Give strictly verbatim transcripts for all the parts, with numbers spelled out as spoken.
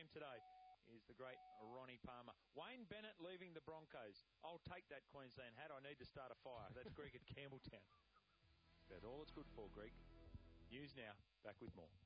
today is the great Ronnie Palmer. Wayne Bennett leaving the Broncos. I'll take that Queensland hat. I need to start a fire. That's Greg at Campbelltown. That's all it's good for, Greg. News now. Back with more.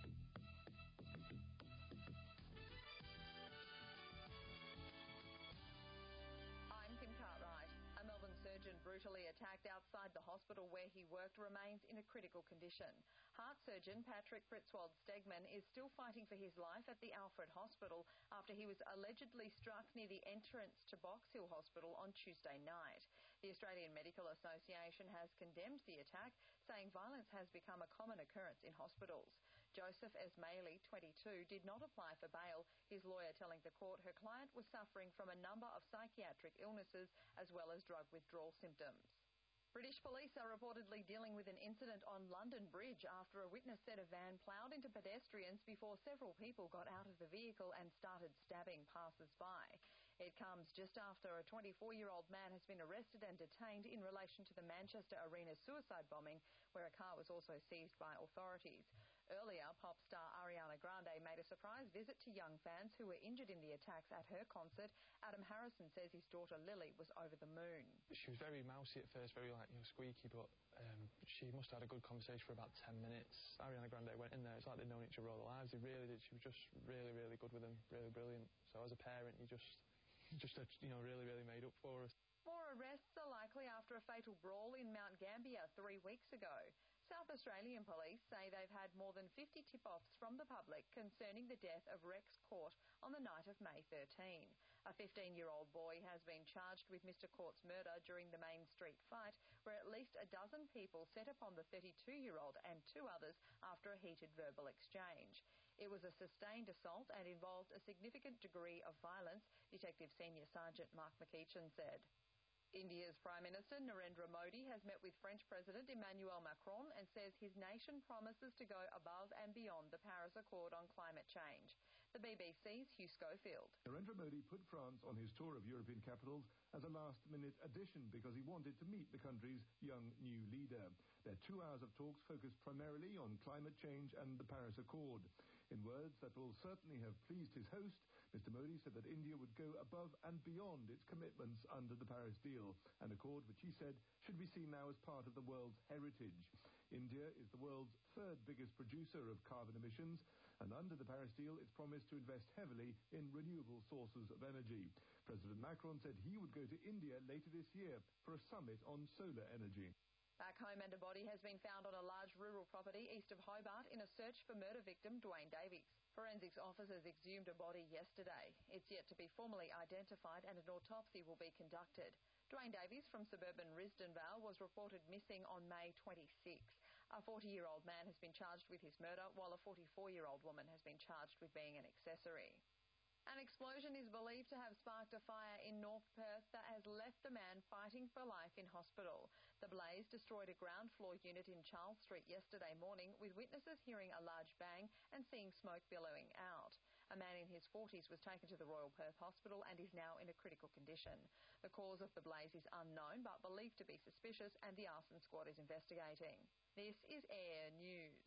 I'm Kim Cartwright. A Melbourne surgeon brutally attacked outside the hospital where he worked remains in a critical condition. Heart surgeon Patrick Pritzwald-Stegman is still fighting for his life at the Alfred Hospital after he was allegedly struck near the entrance to Box Hill Hospital on Tuesday night. The Australian Medical Association has condemned the attack, saying violence has become a common occurrence in hospitals. Joseph Esmaili, twenty-two, did not apply for bail, his lawyer telling the court her client was suffering from a number of psychiatric illnesses as well as drug withdrawal symptoms. British police are reportedly dealing with an incident on London Bridge after a witness said a van ploughed into pedestrians before several people got out of the vehicle and started stabbing passers-by. It comes just after a twenty-four-year-old man has been arrested and detained in relation to the Manchester Arena suicide bombing, where a car was also seized by authorities. Earlier, pop star Ariana Grande made a surprise visit to young fans who were injured in the attacks at her concert. Adam Harrison says his daughter Lily was over the moon. She was very mousy at first, very like, you know, squeaky, but um, she must have had a good conversation for about ten minutes. Ariana Grande went in there, it's like they'd known each other all their lives. They really did. She was just really, really good with them, really brilliant. So as a parent, you just, just you know, really, really made up for us. More arrests are likely after a fatal brawl in Mount Gambier three weeks ago. South Australian police say they've had more than fifty tip-offs from the public concerning the death of Rex Court on the night of May thirteenth. A fifteen-year-old boy has been charged with Mister Court's murder during the Main Street fight, where at least a dozen people set upon the thirty-two-year-old and two others after a heated verbal exchange. It was a sustained assault and involved a significant degree of violence, Detective Senior Sergeant Mark McEachin said. India's Prime Minister Narendra Modi has met with French President Emmanuel Macron and says his nation promises to go above and beyond the Paris Accord on climate change. The B B C's Hugh Schofield. Narendra Modi put France on his tour of European capitals as a last-minute addition because he wanted to meet the country's young new leader. Their two hours of talks focused primarily on climate change and the Paris Accord. In words that will certainly have pleased his host, Mister Modi said that India would go above and beyond its commitments under the Paris deal, an accord which he said should be seen now as part of the world's heritage. India is the world's third biggest producer of carbon emissions, and under the Paris deal it's promised to invest heavily in renewable sources of energy. President Macron said he would go to India later this year for a summit on solar energy. Back home, and a body has been found on a large rural property east of Hobart in a search for murder victim Dwayne Davies. Forensics officers exhumed a body yesterday. It's yet to be formally identified and an autopsy will be conducted. Dwayne Davies from suburban Risdon Vale was reported missing on May twenty-sixth. A forty-year-old man has been charged with his murder, while a forty-four-year-old woman has been charged with being an accessory. An explosion is believed to have sparked a fire in North Perth that has left a man fighting for life in hospital. The blaze destroyed a ground floor unit in Charles Street yesterday morning, with witnesses hearing a large bang and seeing smoke billowing out. A man in his forties was taken to the Royal Perth Hospital and is now in a critical condition. The cause of the blaze is unknown but believed to be suspicious, and the arson squad is investigating. This is Air News.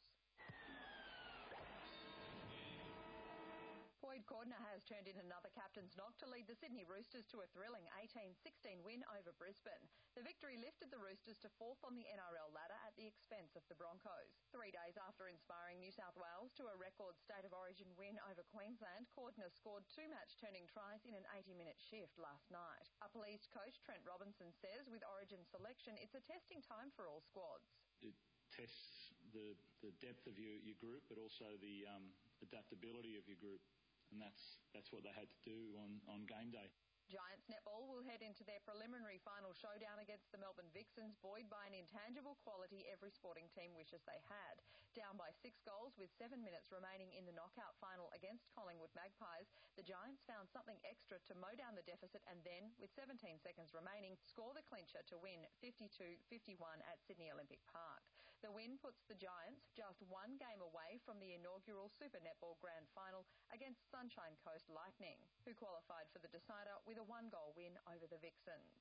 Boyd Cordner has turned in another captain's knock to lead the Sydney Roosters to a thrilling eighteen sixteen win over Brisbane. The victory lifted the Roosters to fourth on the N R L ladder at the expense of the Broncos. Three days after inspiring New South Wales to a record State of Origin win over Queensland, Cordner scored two match-turning tries in an eighty-minute shift last night. A pleased coach, Trent Robinson, says with Origin selection, it's a testing time for all squads. It tests the, the depth of your, your group, but also the um, adaptability of your group. And that's that's what they had to do on, on game day. Giants netball will head into their preliminary final showdown against the Melbourne Vixens, buoyed by an intangible quality every sporting team wishes they had. Down by six goals with seven minutes remaining in the knockout final against Collingwood Magpies, the Giants found something extra to mow down the deficit and then, with seventeen seconds remaining, score the clincher to win fifty-two fifty-one at Sydney Olympic Park. The win puts the Giants just one game away from the inaugural Super Netball Grand Final against Sunshine Coast Lightning, who qualified for the decider with a one-goal win over the Vixens.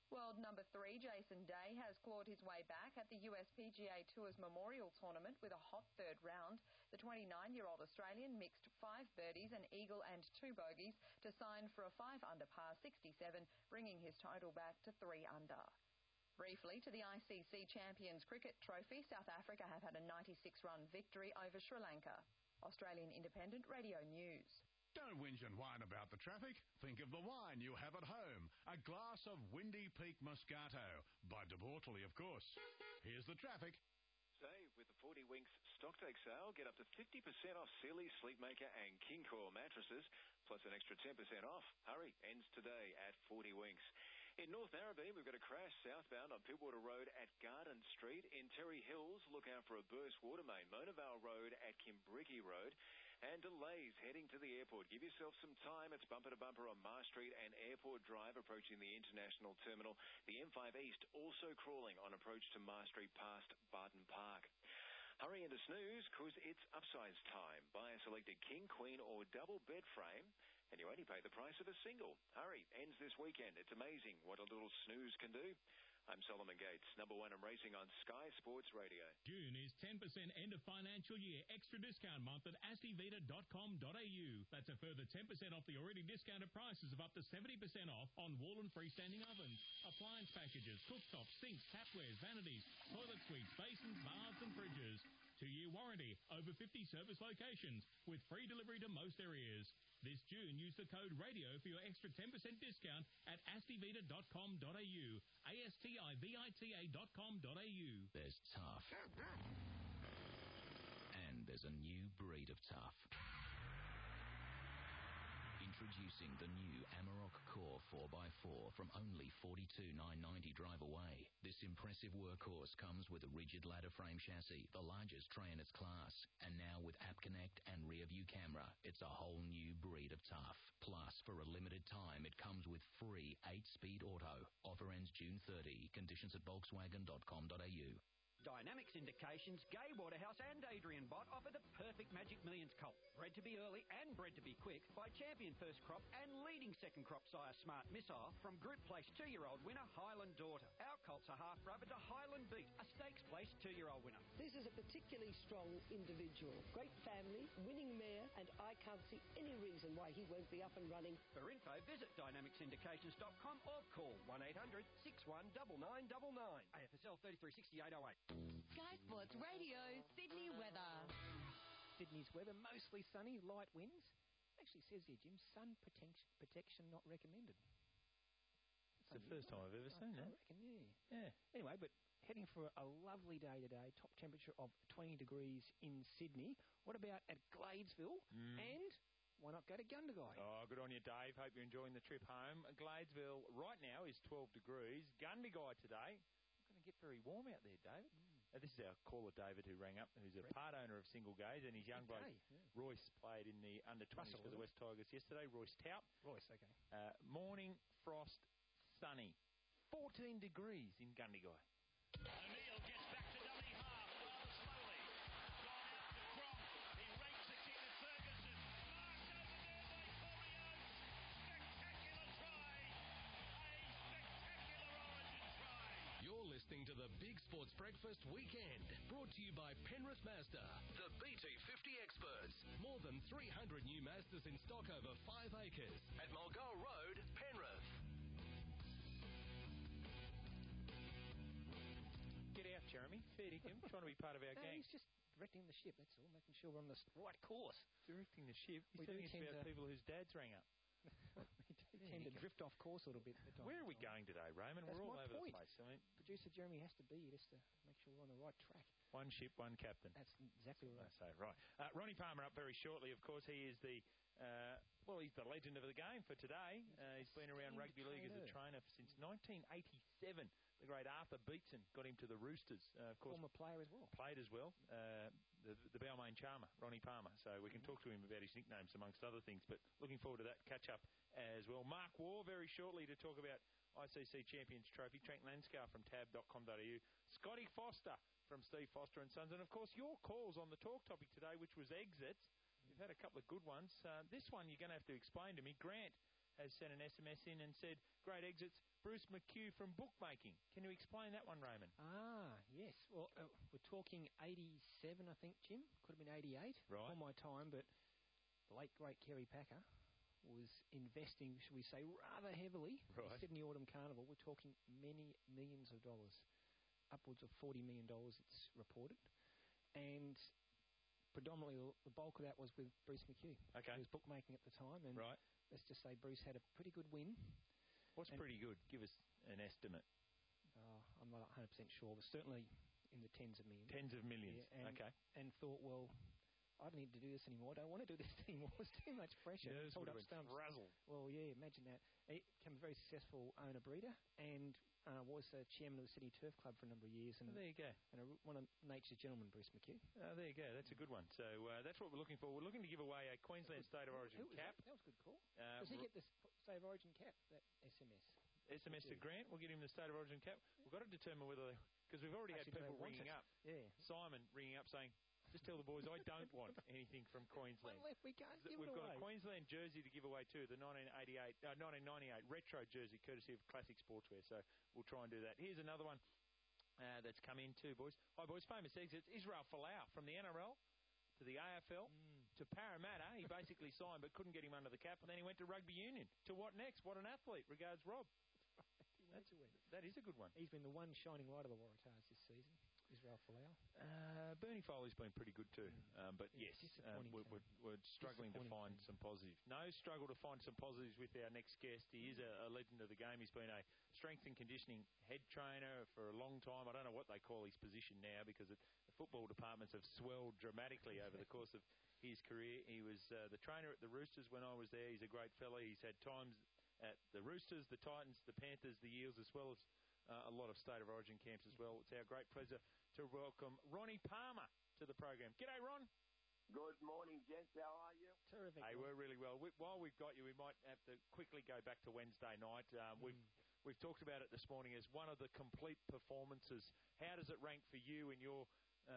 World number three, Jason Day, has clawed his way back at the U S P G A Tour's Memorial Tournament with a hot third round. The twenty-nine-year-old Australian mixed five birdies, an eagle and two bogeys to sign for a five under par sixty-seven, bringing his total back to three under. Briefly to the I C C Champions Cricket Trophy, South Africa have had a ninety-six run victory over Sri Lanka. Australian Independent Radio News. Don't whinge and whine about the traffic. Think of the wine you have at home. A glass of Windy Peak Moscato. By De Bortoli, of course. Here's the traffic. Save with the forty Winks Stocktake sale. Get up to fifty percent off Sealy, Sleepmaker and King Coil mattresses, plus an extra ten percent off. Hurry, ends today at forty Winks. In North Narrabeen, we've got a crash southbound on Pittwater Road at Garden Street. In Terry Hills, look out for a burst water main. Monavale Road at Kimbrickie Road. And delays heading to the airport. Give yourself some time. It's bumper to bumper on Mar Street and Airport Drive approaching the International Terminal. The M five East also crawling on approach to Mar Street past Barton Park. Hurry into snooze, because it's upsize time. Buy a selected king, queen or double bed frame, and you only pay the price of a single. Hurry, ends this weekend. It's amazing what a little snooze can do. I'm Solomon Gates, number one in racing on Sky Sports Radio. June is ten percent end of financial year extra discount month at astivita dot com dot a u. That's a further ten percent off the already discounted prices of up to seventy percent off on wall and freestanding ovens, appliance packages, cooktops, sinks, tapwares, vanities, toilet suites, basins, baths and fridges. Two-year warranty, over fifty service locations, with free delivery to most areas. This June, use the code RADIO for your extra ten percent discount at astivita dot com dot a u. A S T I V I T A dot com dot a u. There's tough. And there's a new breed of tough. Introducing the new Amarok Core four by four from only forty-two thousand nine hundred ninety drive away. This impressive workhorse comes with a rigid ladder frame chassis, the largest tray in its class. And now with App Connect and rear view camera, it's a whole new breed of tough. Plus, for a limited time, it comes with free eight-speed auto. Offer ends June thirtieth. Conditions at volkswagen dot com dot a u. Dynamics Indications, Gay Waterhouse and Adrian Bott offer the perfect Magic Millions colt. Bred to be early and bred to be quick by champion first crop and leading second crop sire Smart Missile from Group Place two-year-old winner Highland Daughter. Our colts are half brother to Highland Beat, a stakes place two-year-old winner. This is a particularly strong individual. Great family, winning mare, and I can't see any reason why he won't be up and running. For info, visit dynamics indications dot com or call one eight hundred six one nine nine nine nine. A F S L thirty-three sixty-eight oh eight. Sky Sports Radio, Sydney weather. Sydney's weather, mostly sunny, light winds. Actually says here, Jim, sun protection, protection not recommended. It's the first time I've ever seen I that. reckon, yeah. Yeah. Anyway, but heading for a lovely day today, top temperature of twenty degrees in Sydney. What about at Gladesville? Mm. And why not go to Gundagai? Oh, good on you, Dave. Hope you're enjoying the trip home. Gladesville right now is twelve degrees. Gundagai today, not going to get very warm out there, David. Mm. Uh, this is our caller, David, who rang up, who's a Brett. part owner of Single Gaze, and his young bloke, yeah. Royce, played in the under twenties for the West Tigers yesterday. Royce Tout. Royce, okay. Uh, morning, frost, sunny. fourteen degrees in Gundagai. O'Neill gets back to dummy half rather slowly. Gone out to Gronk. He rakes a kick at Ferguson. Marked over there by Corey Oates. Spectacular try. A spectacular origin try. You're listening to the Big Sports Breakfast Weekend, brought to you by Penrith Mazda, the B two fifty experts. More than three hundred new Mazdas in stock over five acres at Mulgoa Road, Penrith. Get out, Jeremy. Fair dinkum. Trying to be part of our no, gang. He's just directing the ship, that's all, making sure we're on the right course. Directing the ship? He's we telling us about to... people whose dads rang up. we do tend to drift off course a little bit. Where are we going today, Raymond? That's we're all my over point. the place. I mean, Producer Jeremy has to be here just to make sure we're on the right track. One ship, one captain. That's exactly right. I say, right. Uh, Ronnie Palmer up very shortly, of course. He is the, uh, well, he's the legend of the game for today. Uh, he's been around rugby league as a trainer since nineteen eighty-seven. The great Arthur Beetson got him to the Roosters. Uh, of course, former player as well. Played as well. Uh, the, the Balmain charmer, Ronnie Palmer. So we can talk to him about his nicknames, amongst other things. But looking forward to that catch-up as well. Mark Waugh very shortly to talk about I C C Champions Trophy. Trent Lanscar from tab dot com dot a u. Scotty Foster from Steve Foster and Sons. And, of course, your calls on the talk topic today, which was exits. You've had a couple of good ones. Uh, this one you're going to have to explain to me. Grant has sent an S M S in and said, great exits, Bruce McHugh from bookmaking. Can you explain that one, Raymond? Ah, yes. Well, uh, we're talking eighty-seven, I think, Jim. Could have been eighty-eight. Right. On my time, but the late, great Kerry Packer was investing, should we say, rather heavily right. in Sydney Autumn Carnival. We're talking many millions of dollars, upwards of forty million dollars, it's reported. And predominantly the bulk of that was with Bruce McHugh. Okay. He was bookmaking at the time. And right. let's just say Bruce had a pretty good win. What's and pretty good? Give us an estimate. Uh, I'm not one hundred percent sure, but certainly in the tens of millions. Tens of millions. Yeah, and, okay. And thought, well, I don't need to do this anymore. I don't want to do this anymore. It's too much pressure. Nerves Hold would up have stumps. been frazzled. Well, yeah, imagine that. He became a very successful owner-breeder and uh, was the chairman of the City Turf Club for a number of years. And oh, there you go. And a, one of nature's gentlemen, Bruce McHugh. Oh, there you go. That's a good one. So uh, that's what we're looking for. We're looking to give away a Queensland State of Origin Who was cap. That? that was a good call. Uh, Does he get the State of Origin cap, that S M S? S M S to Grant. We'll get him the State of Origin cap. We've got to determine whether... Because we've already Actually, had people ringing it. up. Yeah. Simon ringing up saying... Just tell the boys I don't want anything from Queensland. One left, we can't give We've it got away. a Queensland jersey to give away too, the nineteen eighty-eight, uh, nineteen ninety-eight retro jersey, courtesy of Classic Sportswear. So we'll try and do that. Here's another one uh, that's come in too, boys. Hi, boys. Famous exits. Israel Folau from the N R L to the A F L mm. to Parramatta. He basically signed but couldn't get him under the cap, and then he went to rugby union. To what next? What an athlete. Regards, Rob. That's, that is a good one. He's been the one shining light of the Waratahs this season. Israel Folau. Uh, Bernie Foley's been pretty good too. Um, but yeah, yes, uh, we're, we're, we're struggling to find some positives. No struggle to find some positives with our next guest. He is a, a legend of the game. He's been a strength and conditioning head trainer for a long time. I don't know what they call his position now because it, the football departments have swelled dramatically over the course of his career. He was uh, the trainer at the Roosters when I was there. He's a great fella. He's had times at the Roosters, the Titans, the Panthers, the Eels, as well as uh, a lot of State of Origin camps as well. It's our great pleasure to welcome Ronnie Palmer to the program. G'day, Ron. Good morning, gents. How are you? Terrific. Hey, we're really well. We, while we've got you, we might have to quickly go back to Wednesday night. Um, mm. We've we've talked about it this morning as one of the complete performances. How does it rank for you in your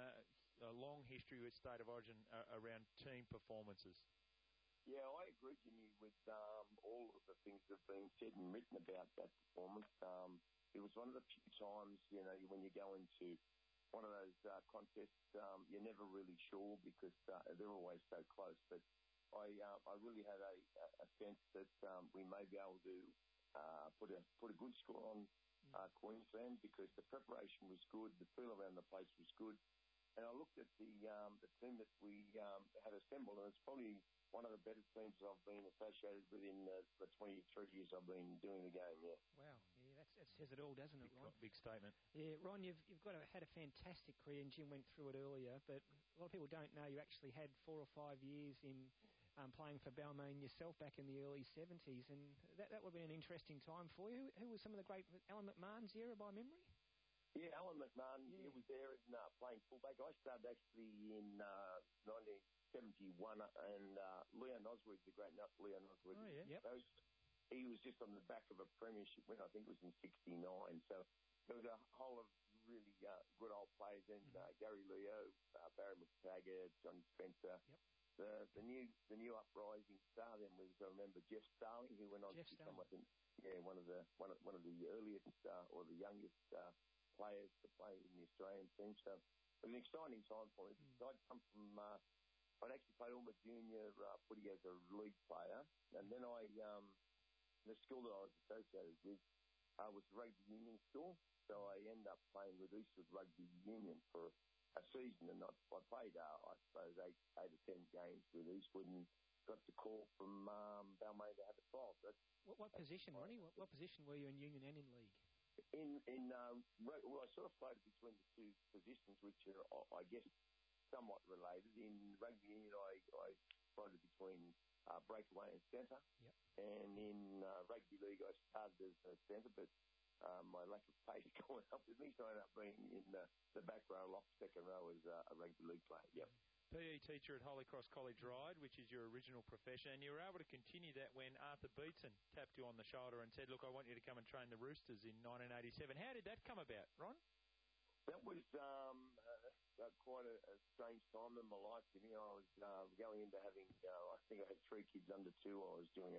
uh, long history with State of Origin uh, around team performances? Yeah, I agree, Jimmy, with um, all of the things that have been said and written about that performance. Um, it was one of the few times, you know, when you go into one of those uh, contests, um, you're never really sure because uh, they're always so close. But I, uh, I really had a, a sense that um, we may be able to uh, put a put a good score on uh, Queensland because the preparation was good, the feel around the place was good, and I looked at the um, the team that we um, had assembled, and it's probably one of the better teams I've been associated with in the, the twenty-three years I've been doing the game. Yeah. Wow. Yeah, that's, that says it all, doesn't it, big, Ron? Big statement. Yeah, Ron, you've you've got a, had a fantastic career, and Jim went through it earlier. But a lot of people don't know you actually had four or five years in um, playing for Balmain yourself back in the early seventies, and that that would have been an interesting time for you. Who, who was some of the great Alan McMahon's era by memory? Yeah, Alan McMahon. Yeah. He was there in, uh, playing fullback. I started actually in uh, nineteen seventy-one, and uh, Leon Oswald, the great nut Leon Oswald. Oh, yeah. Yep. Those, he was just on the back of a premiership win, I think it was in sixty-nine. So there was a whole of really uh, good old players, and uh, Gary Leo, uh, Barry McTaggart, Johnny Spencer. Yep. The the new the new uprising star then was, I remember, Jeff Starling, who went on Jeff to become, Starling. I think, yeah, one of the one of, one of the earliest uh, or the youngest uh, players to play in the Australian team. So it was an exciting time for me. Mm. I'd come from. Uh, I'd actually played all my junior uh, footy as a league player, and then I, um, the school that I was associated with uh, was the rugby union school, so I ended up playing with Eastwood Rugby Union for a season, and I, I played, uh, I suppose, eight, eight or ten games with Eastwood, and got the call from um, Balmain to have a trial. So what, what position, Ronnie? What, what position were you in union and in league? In, in uh, well, I sort of floated between the two positions, which are, I guess, somewhat related. In rugby union, I, I floated between uh, breakaway and centre. Yep. And in uh, rugby league, I started as a centre, but um, my lack of pace going up with me, so I ended up being in the, the back row, lock second row as uh, a rugby league player. Yep. P E teacher at Holy Cross College Ryde, which is your original profession, and you were able to continue that when Arthur Beetson tapped you on the shoulder and said, look, I want you to come and train the Roosters in nineteen eighty-seven. How did that come about, Ron? That was um, uh, uh, quite a, a strange time in my life. You know, I was uh, going into having, uh, I think I had three kids under two. I was doing a,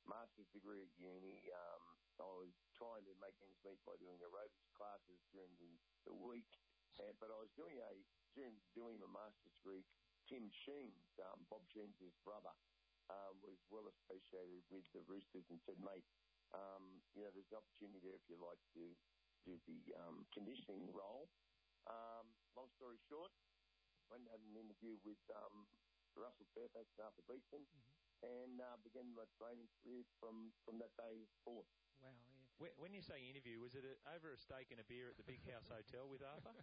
master's degree at uni. Um, I was trying to make ends meet by doing aerobics classes during the, the week. Uh, but I was doing a during doing my master's degree. Tim Sheens, um, Bob Sheens' brother, um, was well associated with the Roosters and said, mate, um, you know, there's an opportunity there if you like to do the um, conditioning role. Um, long story short, went and had an interview with um, Russell Fairfax and Arthur Beetson, mm-hmm. and uh, began my training career from, from that day forward. Wow, yeah. When, when you say interview, was it a, over a steak and a beer at the Big House Hotel with Arthur?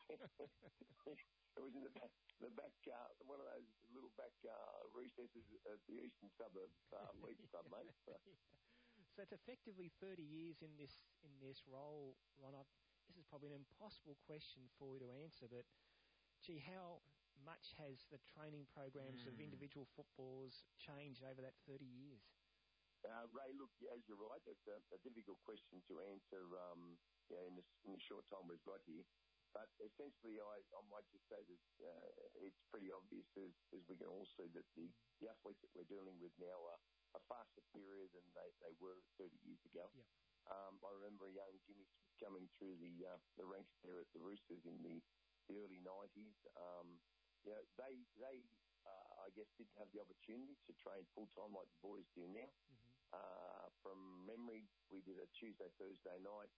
It was in the back, the back uh, one of those little back uh, recesses at the eastern suburbs, uh, Leeds Club, mate. So. Yeah. So it's effectively thirty years in this in this role, Ron. I've, this is probably an impossible question for you to answer, but gee, how much has the training programs mm. of individual footballers changed over that thirty years? Uh, Ray, look, as you're right, that's a, a difficult question to answer um, you know, in, this, in the short time we've got here. But essentially, I, I might just say that uh, it's pretty obvious, as, as we can all see, that the, the athletes that we're dealing with now are, are far superior than they, they were thirty years ago. Yep. Um, I remember a young Jimmy coming through the uh, the ranks there at the Roosters in the, the early nineties. Um, you know, they, they uh, I guess, didn't have the opportunity to train full-time like the boys do now. Mm-hmm. Uh, from memory, we did a Tuesday, Thursday night,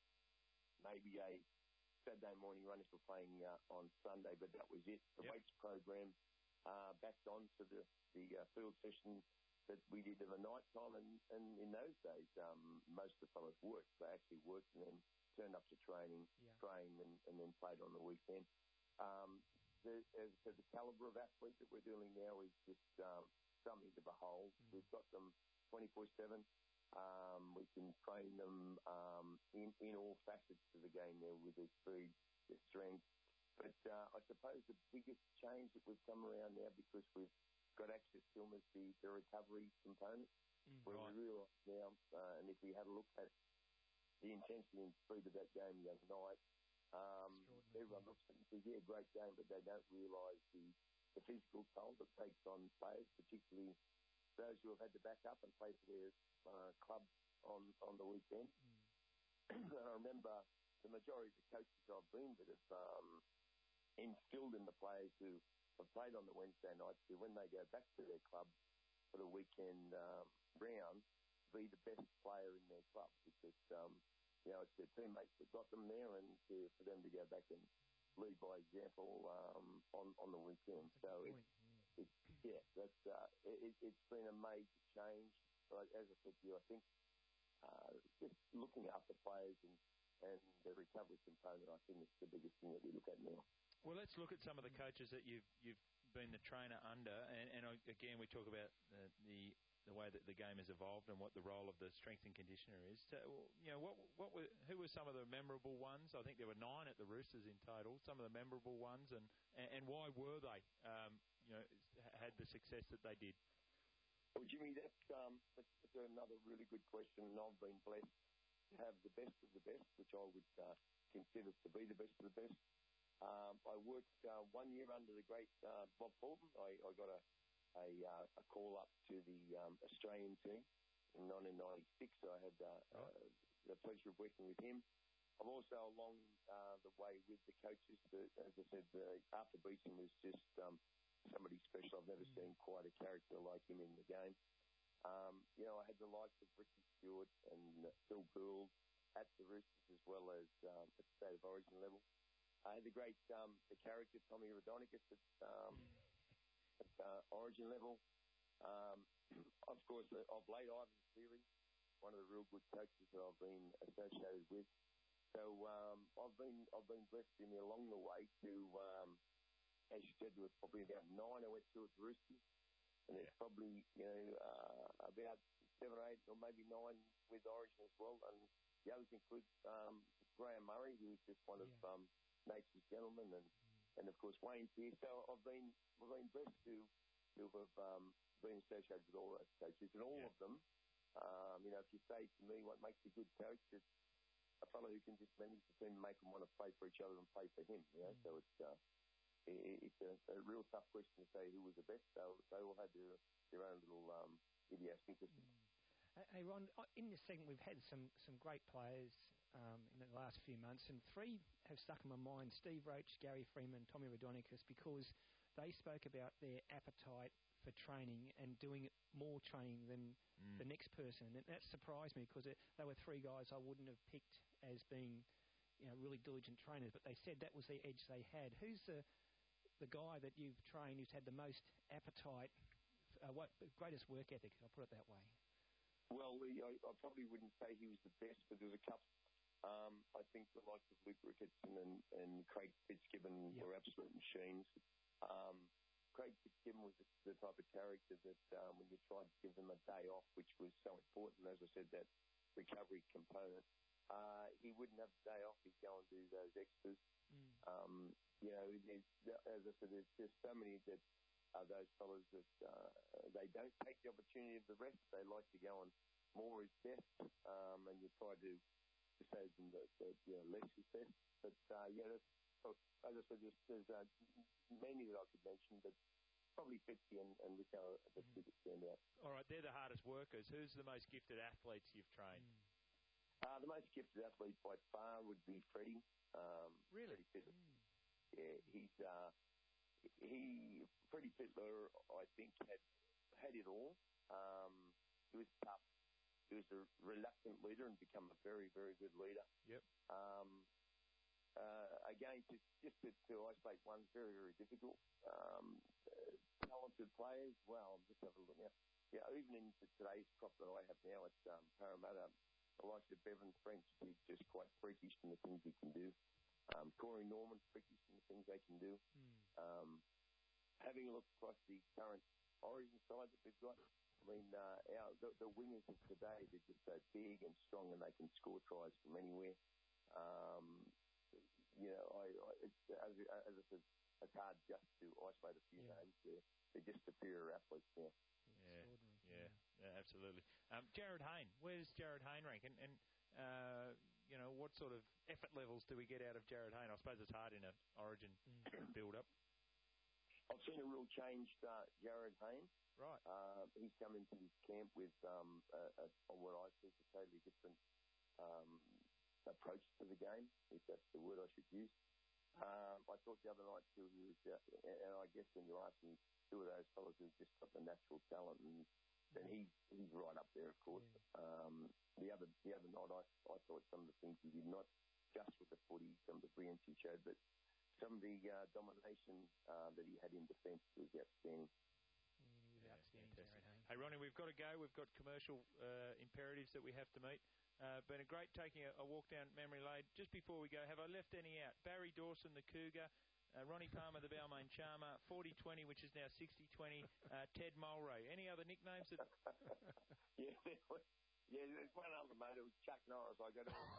maybe a Saturday morning run if we're playing uh, on Sunday, but that was it. The yep. weights program uh, backed on to the, the uh, field session that we did in the night time, and, and in those days, um, most of the fellas worked. They actually worked and then turned up to training, yeah. trained, and, and then played on the weekend. Um, the, as I said, the calibre of athlete that we're dealing now is just um, something to behold. Mm. We've got them twenty-four seven. Um, we can train them um, in, in all facets of the game now with their speed, their strength. But uh, I suppose the biggest change that we've come around now, because we've got access to them, is the, the recovery component. Mm, where right. we realise now, uh, and if we had a look at the intensity and speed of that game the other night, um, everyone looks at it and says, yeah, great game, but they don't realise the, the physical toll that takes on players, particularly those who have had to back up and play for their uh, club on, on the weekend. Mm. And I remember the majority of the coaches I've been with have um, instilled in the players who have played on the Wednesday night to, when they go back to their club for the weekend um, round, be the best player in their club, because um, you know, it's their teammates that got them there, and to, for them to go back and lead by example um, on on the weekend. So it's, it's yeah, that's uh, it, it's been a major change. But as I said to you, I think uh, just looking after players and, and the recovery component, I think it's the biggest thing that we look at now. Well, let's look at some of the coaches that you've you've been the trainer under, and, and again we talk about uh, the the way that the game has evolved and what the role of the strength and conditioner is. So, you know, what what were who were some of the memorable ones? I think there were nine at the Roosters in total. Some of the memorable ones, and and, and why were they? Um, you know, had the success that they did. Well, Jimmy, that's, um, that's, that's another really good question, and I've been blessed to have the best of the best, which I would uh, consider to be the best of the best. Um, I worked uh, one year under the great uh, Bob Fulton. I, I got a a, uh, a call up to the um, Australian team in nineteen ninety-six. So I had uh, oh. uh, the pleasure of working with him. I'm also along uh, the way with the coaches. But as I said, uh, Arthur Beetson was just um, somebody special. I've never mm. seen quite a character like him in the game. Um, you know, I had the likes of Ricky Stewart and uh, Phil Gould at the Roosters, as well as um, at the State of Origin level. I had the great um, the character Tommy Raudonikis at um, mm. at uh, Origin level. Um, of course, uh, of late, Ivan Cleary, one of the real good coaches that I've been associated with. So um, I've been I've been blessed in along the way to, um, as you said, there was probably about nine I went to at the Roosters, and there's probably you know uh, about seven or eight or maybe nine with Origin as well, and the others include um, Graham Murray, who was just one yeah. of um, nature's gentlemen, and, mm. and of course Wayne Pearce. So I've been I've been blessed to to have um, been associated with all those coaches, and all yeah. of them. Um, you know, if you say to me what makes a good coach, it's a fellow who can just manage the team and make them want to play for each other and play for him. You know, mm. so it's uh, it, it's a, a real tough question to say who was the best. So they all had their their own little um, idiosyncrasies. Mm. Uh, hey, Ron, uh, in this segment we've had some, some great players um, in the last few months, and three have stuck in my mind: Steve Roach, Gary Freeman, Tommy Raudonikis, because they spoke about their appetite for training and doing more training than mm. the next person. And that surprised me because they were three guys I wouldn't have picked as being, you know, really diligent trainers, but they said that was the edge they had. Who's the the guy that you've trained who's had the most appetite, uh, what greatest work ethic, I'll put it that way? Well, I, I probably wouldn't say he was the best, but there's a couple. Um, I think the likes of Luke Ricketson and, and Craig Fitzgibbon yep. were absolute machines. Um, Craig Fitzgibbon was the, the type of character that um, when you tried to give them a day off, which was so important, as I said, that recovery component, uh, he wouldn't have a day off. He'd go and do those extras. Mm. Um, you know, as I said, there's just so many that are those fellas that uh, they don't take the opportunity of the rest. They like to go on more is best, um, and you try to, to say to them that, that you know, less is best. But uh, yeah, that's, so, as I said, there's, there's uh, many that I could mention, but probably Fitzy and, and Rico are the two that stand out. All right, they're the hardest workers. Who's the most gifted athletes you've trained? Mm. Uh, the most gifted athlete by far would be Freddie. Um, really? Freddie Fittler. Mm. Yeah, he's uh, he. Freddie Fittler, I think, had had it all. Um, he was tough. He was a reluctant leader and become a very, very good leader. Yep. Um, uh, again, to, just to, to isolate one's very, very difficult. Um, uh, talented players, well, I'm just having a look now. Yeah, even in today's crop that I have now at um, Parramatta, the likes of Bevan French, he's just quite freakish in the things he can do. Um, Corey Norman, freakish in the things they can do. Mm. Um, having a look across the current Origin side that we've got, I mean, uh, our, the, the wingers of today, they're just so big and strong and they can score tries from anywhere. Um, you know, I, I, it's, as, as I said, it's hard just to isolate a few yeah. names. They're, they're just superior athletes now. Yeah, yeah, yeah, absolutely. Um, Jared Hayne, where's Jared Hayne rank? And, and uh, you know, what sort of effort levels do we get out of Jared Hayne? I suppose it's hard in an Origin mm. build-up. I've seen a real change uh, Jared Hayne. Right. Uh, he's come into his camp with um, a, a, what I think is a totally different um, approach to the game, if that's the word I should use. Um, I thought the other night too, he was, uh, and I guess when you're asking two of those fellas who've just got the natural talent, and then he, he's right up there, of course. Yeah. Um, the other the other night, I, I thought some of the things he did, not just with the footy, some of the brilliance he showed, but some of the uh, domination uh, that he had in defence was outstanding. Yeah, outstanding. Hey, Ronnie, we've got to go. We've got commercial uh, imperatives that we have to meet. Uh, been a great taking a, a walk down memory lane. Just before we go, have I left any out? Barry Dawson, the Cougar. Uh, Ronnie Palmer, the Balmain Charmer. forty twenty, which is now sixty twenty. Uh, Ted Mulray. Any other nicknames? That... yeah, yeah, there's one other mate. It was Chuck Norris. I got all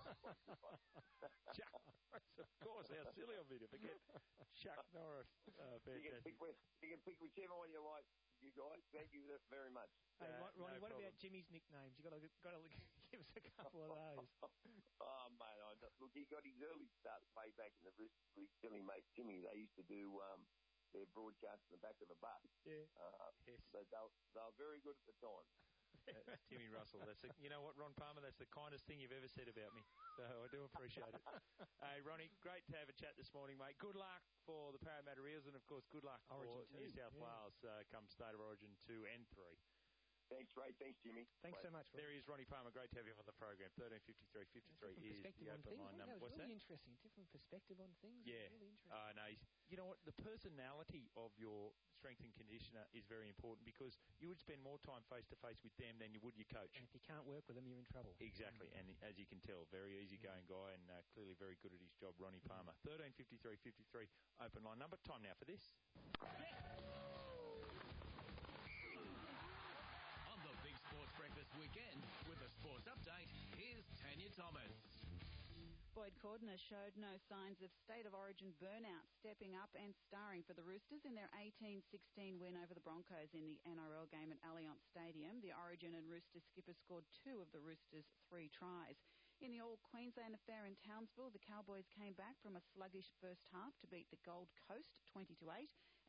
Chuck Norris, of course. How silly of me to forget Chuck Norris. Uh, you, can pick, you can pick whichever one you like. You guys, thank you very much. Hey, uh, Ronnie, no what problem. about Jimmy's nicknames? You got to got to give us a couple of those. Oh mate, I look, he got his early start way back in the Roosters League. Silly mate Timmy. They used to do um, their broadcast in the back of the bus. Yeah. Uh, yes. But they were, they were very good at the time. That's Timmy Russell. That's a, you know what, Ron Palmer, that's the kindest thing you've ever said about me. So I do appreciate it. Hey, Ronnie, great to have a chat this morning, mate. Good luck for the Parramatta Eels, and of course, good luck Origin for New two. South yeah. Wales uh, come State of Origin two and three. Thanks, Ray. Thanks, Jimmy. Thanks Bye. so much. Ron. There he is, Ronnie Palmer. Great to have him on the program. thirteen fifty-three fifty-three is the open line number. That was What's really that? interesting. Different perspective on things. Yeah. Really interesting. Uh, no, you know what? The personality of your strength and conditioner is very important, because you would spend more time face to face with them than you would your coach. And if you can't work with them, you're in trouble. Exactly. Mm. And as you can tell, very easygoing mm. guy, and uh, clearly very good at his job, Ronnie Palmer. Mm. thirteen fifty-three fifty-three open line number. Time now for this. On the Big Sports Breakfast Weekend with a sports update, here's Tanya Thomas. Boyd Cordner showed no signs of State of Origin burnout, stepping up and starring for the Roosters in their eighteen sixteen win over the Broncos in the N R L game at Allianz Stadium. The Origin and Roosters skipper scored two of the Roosters' three tries. In the All-Queensland affair in Townsville, the Cowboys came back from a sluggish first half to beat the Gold Coast twenty to eight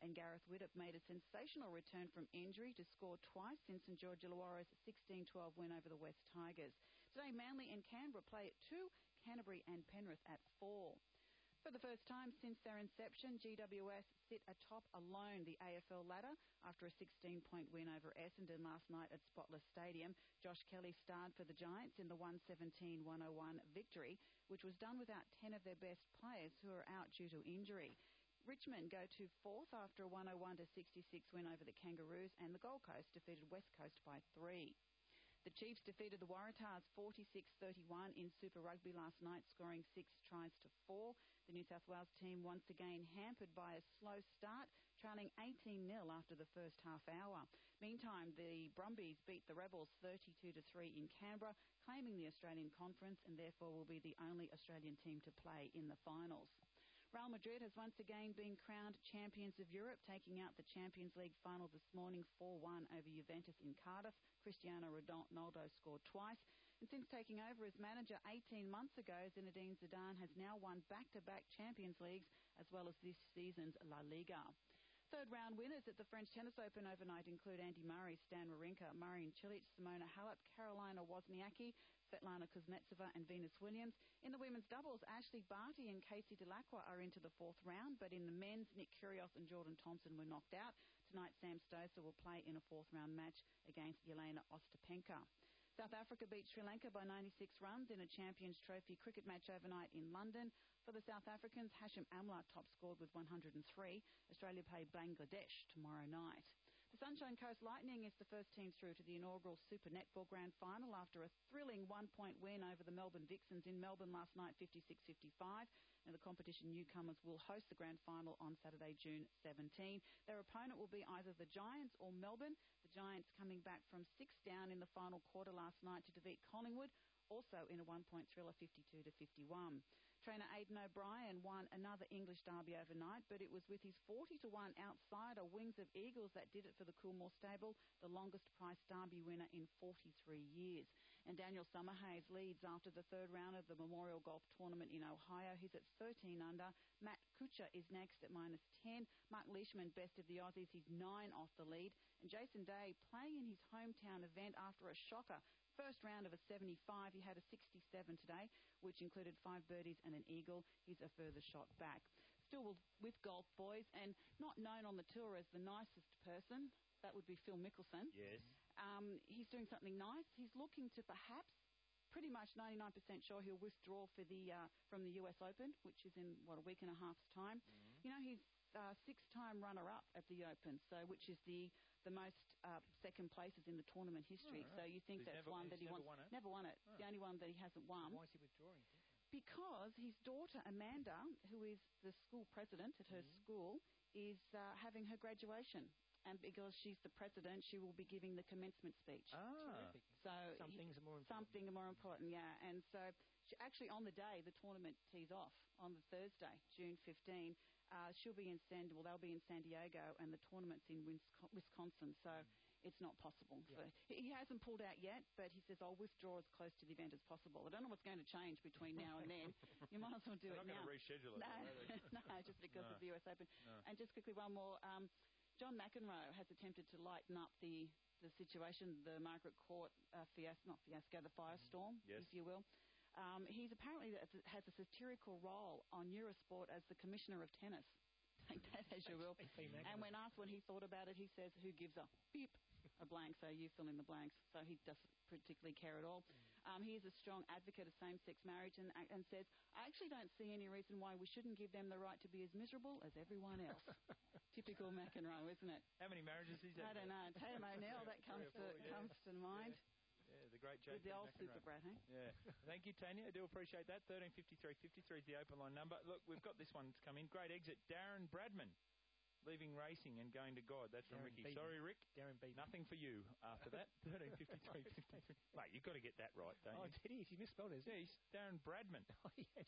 And Gareth Widdop made a sensational return from injury to score twice since St George Illawarra's sixteen twelve win over the West Tigers. Today, Manly and Canberra play at two, Canterbury and Penrith at four. For the first time since their inception, G W S sit atop alone the A F L ladder after a sixteen-point win over Essendon last night at Spotless Stadium. Josh Kelly starred for the Giants in the one seventeen one oh one victory, which was done without ten of their best players who are out due to injury. Richmond go to fourth after a one oh one to sixty-six win over the Kangaroos, and the Gold Coast defeated West Coast by three. The Chiefs defeated the Waratahs forty-six thirty-one in Super Rugby last night, scoring six tries to four. The New South Wales team once again hampered by a slow start, trailing eighteen nil after the first half hour. Meantime, the Brumbies beat the Rebels thirty-two to three in Canberra, claiming the Australian Conference, and therefore will be the only Australian team to play in the finals. Real Madrid has once again been crowned champions of Europe, taking out the Champions League final this morning four one over Juventus in Cardiff. Cristiano Ronaldo scored twice. And since taking over as manager eighteen months ago, Zinedine Zidane has now won back-to-back Champions Leagues as well as this season's La Liga. Third-round winners at the French Tennis Open overnight include Andy Murray, Stan Wawrinka, Marian Cilic, Simona Halep, Carolina Wozniacki, Svetlana Kuznetsova and Venus Williams. In the women's doubles, Ashley Barty and Casey Dellacqua are into the fourth round, but in the men's, Nick Kyrgios and Jordan Thompson were knocked out. Tonight, Sam Stosur will play in a fourth-round match against Jelena Ostapenko. South Africa beat Sri Lanka by ninety-six runs in a Champions Trophy cricket match overnight in London. For the South Africans, Hashim Amla top scored with one hundred three. Australia play Bangladesh tomorrow night. The Sunshine Coast Lightning is the first team through to the inaugural Super Netball Grand Final after a thrilling one-point win over the Melbourne Vixens in Melbourne last night, fifty-six fifty-five. Now, the competition newcomers will host the Grand Final on Saturday, June seventeenth. Their opponent will be either the Giants or Melbourne. The Giants coming back from six down in the final quarter last night to defeat Collingwood, also in a one-point thriller, fifty-two to fifty-one. Trainer Aidan O'Brien won another English derby overnight, but it was with his forty to one outsider Wings of Eagles that did it for the Coolmore stable, the longest priced derby winner in forty-three years. And Daniel Summerhays leads after the third round of the Memorial Golf Tournament in Ohio. He's at thirteen under. Matt Kuchar is next at minus ten. Mark Leishman, best of the Aussies, he's nine off the lead. And Jason Day playing in his hometown event after a shocker. First round of a seventy-five, he had a sixty-seven today, which included five birdies and an eagle. He's a further shot back. Still with golf, boys, and not known on the tour as the nicest person, that would be Phil Mickelson. Yes. Um, he's doing something nice. He's looking to perhaps, pretty much ninety-nine percent sure he'll withdraw for the uh, from the U S Open, which is in, what, a week and a half's time. Mm-hmm. You know, he's uh, six-time runner-up at the Open, so which is the the most uh, second places in the tournament history. Oh, right. So you think he's that's never, one that he never wants. Won it? Never won it. Oh. The only one that he hasn't won. Why is he withdrawing? Because his daughter Amanda, who is the school president at her Mm-hmm. school, is uh, having her graduation. And because she's the president, she will be giving the commencement speech. Ah. Terrific. So Some he- things are more important. Something more important, yeah. And so she, actually on the day the tournament tees off, on the Thursday, June fifteenth, uh, she'll be in San, well, they'll be in San Diego, and the tournament's in Wisco- Wisconsin. So it's not possible. Yeah. So he he hasn't pulled out yet, but he says, I'll withdraw as close to the event as possible. I don't know what's going to change between now and then. You might as well do They're it not now. going to reschedule it. No, are they? no, just because No. of the U S Open. No. And just quickly, one more. Um, John McEnroe has attempted to lighten up the, the situation, the Margaret Court uh, fiasco, not fiasco, the firestorm, Yes. if you will. Um, he's apparently has a satirical role on Eurosport as the commissioner of tennis. Take that as you will. And when asked when he thought about it, he says, who gives a beep, a blank, so you fill in the blanks. So he doesn't particularly care at all. Um, he is a strong advocate of same-sex marriage and, and says, I actually don't see any reason why we shouldn't give them the right to be as miserable as everyone else. Typical McEnroe, isn't it? How many marriages is that? I don't know. Tatum O'Neill, that comes to, Three or four, yeah. comes to mind. Yeah, the great J With P the old McEnroe. super brat, eh? Yeah. Thank you, Tanya. I do appreciate that. thirteen fifty-three fifty-three is the open line number. Look, we've got this one to come in. Great exit. Darren Bradman leaving racing and going to God. That's from Darren Ricky. Beaton. Sorry, Rick. Darren Beaton. Nothing for you after that. thirteen fifty-three fifty-three. Mate, you've got to get that right, don't Oh, you? did he? He misspelled it. Yeah, he's Darren Bradman. Oh, yes.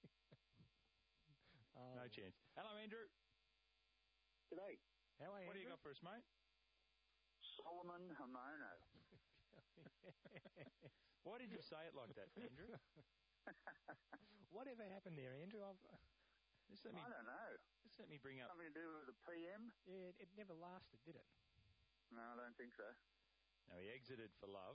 oh. No chance. Hello, Andrew. G'day. How are you, What do you Andrew? got for us, mate? Solomon Hamono. Why did you say it like that, Andrew? Whatever happened there, Andrew? I've... Just let me, I don't know. just let me bring up... Something to do with the P M? Yeah, it, it never lasted, did it? No, I don't think so. No, he exited for love.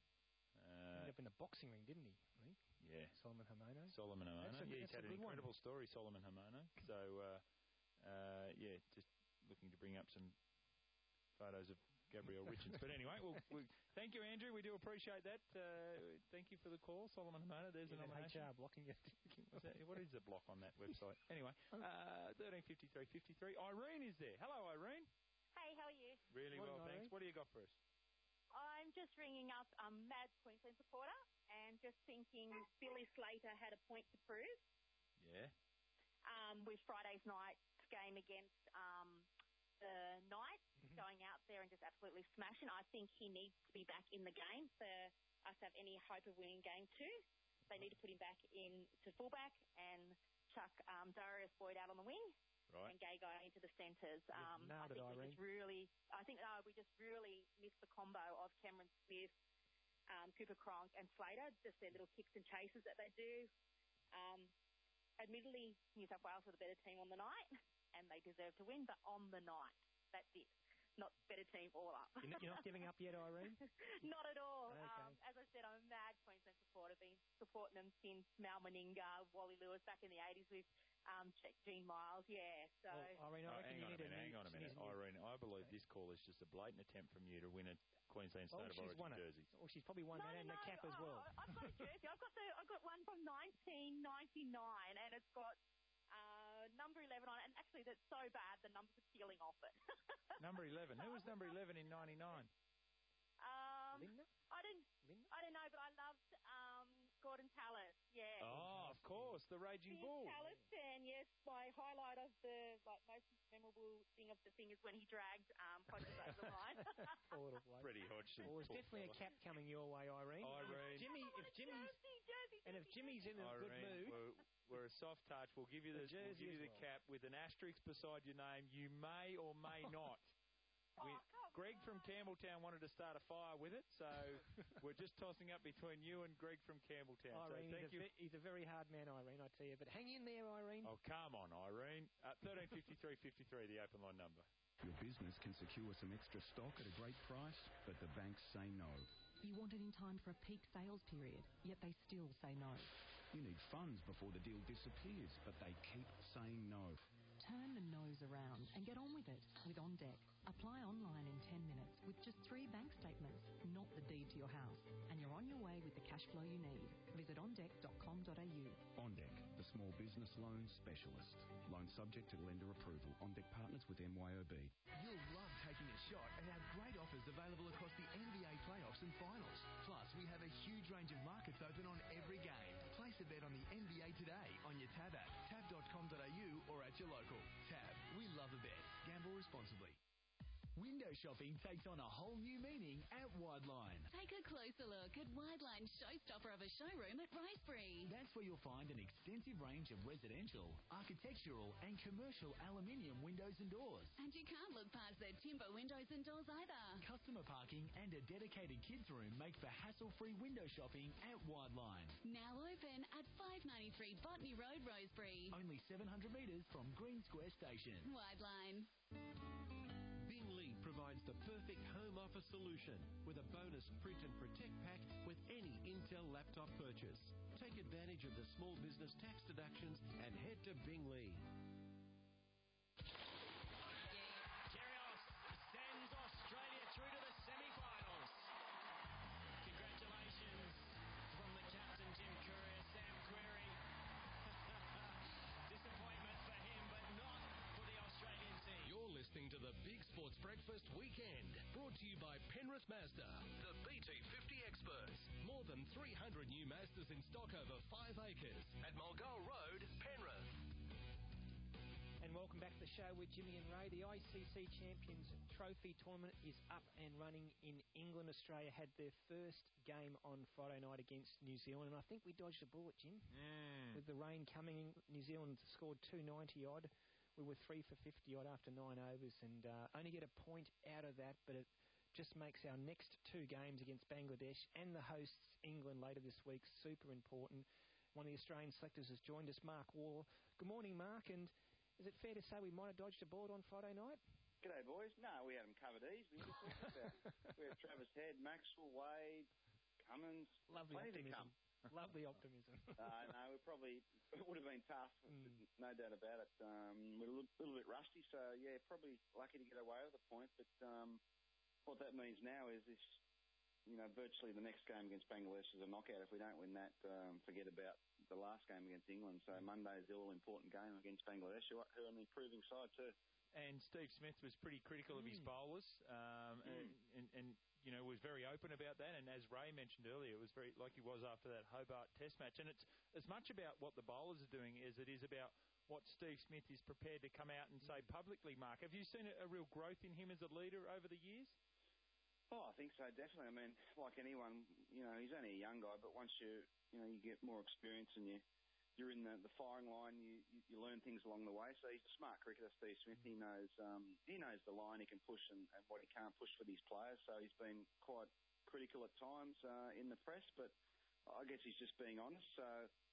Uh, Ended up in the boxing ring, didn't he? I think. Yeah. Solomon Hamono. Solomon Hamono. That's a, yeah, he's that's had a an good incredible one. story, Solomon Hamono. So, uh, uh, yeah, just looking to bring up some photos of Gabrielle Richards. But anyway, we'll, we'll, thank you, Andrew. We do appreciate that. Uh, thank you for the call, Solomon Hamono. There's Yeah, a nomination. H R blocking it. Is that, what is the block on that website? Anyway, uh, thirteen fifty-three fifty-three. Irene is there. Hello, Irene. Hey, how are you? Really Morning, well, thanks. Irene. What do you got for us? I'm just ringing up um, Mad Queensland supporter and just thinking Billy Slater had a point to prove Yeah. um, with Friday's night's game against um, the Knights, Mm-hmm. going out there and just absolutely smashing. I think he needs to be back in the game for us to have any hope of winning game two. They need to put him back in to fullback and chuck um, Darius Boyd out on the wing. Right. And Gay going into the centres. Um, I nailed it, think we Irene. just really, I think no, we just really missed the combo of Cameron Smith, um, Cooper Cronk, and Slater. Just their little kicks and chases that they do. Um, admittedly, New South Wales were the better team on the night, and they deserve to win. But on the night, that's it. Not better team all up. You're not, you're not giving up yet, Irene? Not at all. Okay. Um, as I said, I'm a mad Queensland supporter. Been supporting them since Mal Meninga, Wally Lewis back in the eighties with um, Gene Miles. Yeah, so... Well, Irene, I Oh, reckon hang you on a need minute, a hang on a minute. Irene, I believe this call is just a blatant attempt from you to win a Queensland Oh, State of she's Origin won it. jersey. Well, she's probably won no, that and no, the no. cap as I- well. I, I've got a jersey. I've got the I've got one from nineteen ninety-nine, and it's got uh, number eleven on it. And actually, that's so bad, the numbers are peeling off it. Number eleven. Who was number eleven in ninety-nine? Um, Linda? I didn't. I don't know, but I loved um, Gordon Tallis. Yeah. Oh, of course, the Raging Big Bull. Tallis fan, yes. My highlight of the like most memorable thing of the thing is when he dragged um, Hodges over the line. Poor little bloke. Freddie Hodgson. Well, there's poor definitely fella. a cap coming your way, Irene. Irene. If Jimmy, if Jimmy's, Jersey, jersey, and if Jimmy's in a good Irene, mood, we're, we're a soft touch. We'll give you the, The we'll jersey give you as the well. cap with an asterisk beside your name. You may or may not. We, Greg from Campbelltown wanted to start a fire with it, so we're just tossing up between you and Greg from Campbelltown. Irene, so thank he's, a you. ve- he's a very hard man, Irene, I tell you. But hang in there, Irene. Oh, come on, Irene. Uh, thirteen fifty-three fifty-three, the open line number. Your business can secure some extra stock at a great price, but the banks say no. You want it in time for a peak sales period, yet they still say no. You need funds before the deal disappears, but they keep saying no. Turn the nose around and get on with it with OnDeck. Apply online in ten minutes with just three bank statements, not the deed to your house, and you're on your way with the cash flow you need. Visit on deck dot com dot a u. OnDeck, the small business loan specialist. Loan subject to lender approval. OnDeck partners with M Y O B. You'll love taking a shot at our great offers available across the N B A playoffs and finals. Plus, we have a huge range of markets open on every game. Place a bet on the N B A today on your Tab app, tab dot com dot a u or at your local. Tab, we love a bet. Gamble responsibly. Window shopping takes on a whole new meaning at Wideline. Take a closer look at Wideline's showstopper of a showroom at Ricebury. That's where you'll find an extensive range of residential, architectural and commercial aluminium windows and doors. And you can't look past their timber windows and doors either. Customer parking and a dedicated kids room make for hassle-free window shopping at Wideline. Now open at five ninety-three Botany Road, Rosebery. Only seven hundred metres from Green Square Station. Wideline. Bingley provides the perfect home office solution with a bonus print and protect pack with any Intel laptop purchase. Take advantage of the small business tax deductions and head to Bingley. Kyrgios sends Australia through to the semi-finals. Congratulations from the captain, Tim Courier, Sam Querrey. Disappointment for him, but not for the Australian team. You're listening to the Big Sports Breakfast Weekend, brought to you by Penrith Mazda, the B T fifty experts. More than three hundred new Mazdas in stock over five acres at Mulgoa Road, Penrith. And welcome back to the show with Jimmy and Ray. The I C C Champions Trophy tournament is up and running in England. Australia had their first game on Friday night against New Zealand, and I think we dodged a bullet, Jim. Mm. With the rain coming in, New Zealand scored two ninety odd. We were three for fifty odd after nine overs, and uh, only get a point out of that, but it just makes our next two games against Bangladesh and the hosts England later this week super important. One of the Australian selectors has joined us, Mark Waugh. Good morning, Mark, and is it fair to say we might have dodged a bullet on Friday night? G'day, boys. No, we had them covered easily. We had Travis Head, Maxwell, Wade, Cummins. Lovely plenty optimism. to come. Lovely optimism. uh, no, we probably it would have been tough, mm. no doubt about it. Um, we're a little, little bit rusty, so yeah, probably lucky to get away with a point. But um, what that means now is this, you know, virtually the next game against Bangladesh is a knockout. If we don't win that, um, forget about the last game against England. So Monday is the all-important game against Bangladesh, who are an improving side too. And Steve Smith was pretty critical mm. of his bowlers, um, mm. and, and, and you know was very open about that. And as Ray mentioned earlier, it was very like he was after that Hobart Test match. And it's as much about what the bowlers are doing as it is about what Steve Smith is prepared to come out and say publicly. Mark, have you seen a, a real growth in him as a leader over the years? Oh, I think so, definitely. I mean, like anyone, you know, he's only a young guy, but once you, you know, you get more experience and you. You're in the, the firing line. You, you you learn things along the way. So he's a smart cricketer, Steve Smith. He knows um, he knows the line he can push and, and what he can't push for these players. So he's been quite critical at times uh, in the press, but I guess he's just being honest. So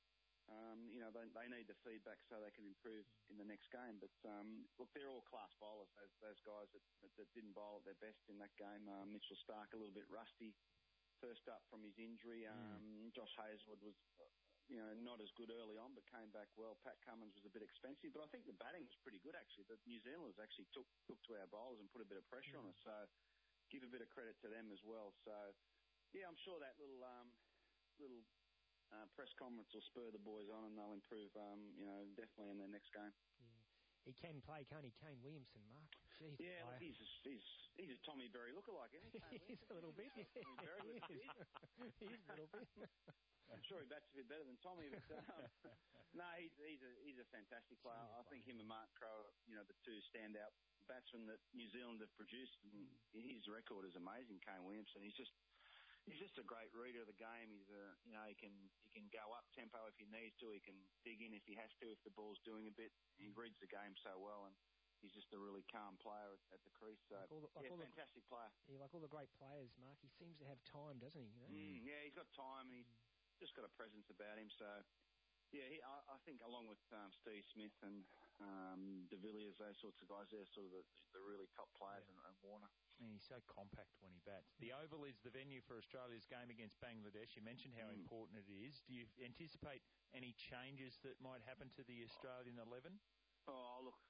um, you know they, they need the feedback so they can improve in the next game. But um, look, they're all class bowlers. Those, those guys that, that, that didn't bowl at their best in that game. Uh, Mitchell Starc a little bit rusty, first up from his injury. Um, mm. Josh Hazlewood was. You know, not as good early on, but came back well. Pat Cummins was a bit expensive, but I think the batting was pretty good, actually. The New Zealanders actually took took to our bowlers and put a bit of pressure mm. on us, so give a bit of credit to them as well. So, yeah, I'm sure that little um, little uh, press conference will spur the boys on and they'll improve, um, you know, definitely in their next game. Yeah. He can play, can't he? Kane Williamson, Mark. Jeez, yeah, look, he's, a, he's, he's a Tommy Berry lookalike, isn't he? He's a little bit. Yeah. Tommy Berry, he is. He's a little bit. I'm sure he bats a bit better than Tommy, but um, no, he's he's a he's a fantastic player. I think him and Mark Crowe, you know, the two standout batsmen that New Zealand have produced. And his record is amazing. Kane Williamson, he's just he's just a great reader of the game. He's a you know he can he can go up tempo if he needs to. He can dig in if he has to. If the ball's doing a bit, he reads the game so well and. He's just a really calm player at, at the crease. So, like all the, like yeah, all fantastic the, player. Yeah, like all the great players, Mark. He seems to have time, doesn't he? You know? mm, yeah, he's got time and he's just got a presence about him. So, yeah, he, I, I think along with um, Steve Smith and um, De Villiers, those sorts of guys, they're sort of the, the really top players, yeah. and, and Warner. And he's so compact when he bats. The Oval is the venue for Australia's game against Bangladesh. You mentioned how mm. important it is. Do you anticipate any changes that might happen to the Australian eleven? Oh, look.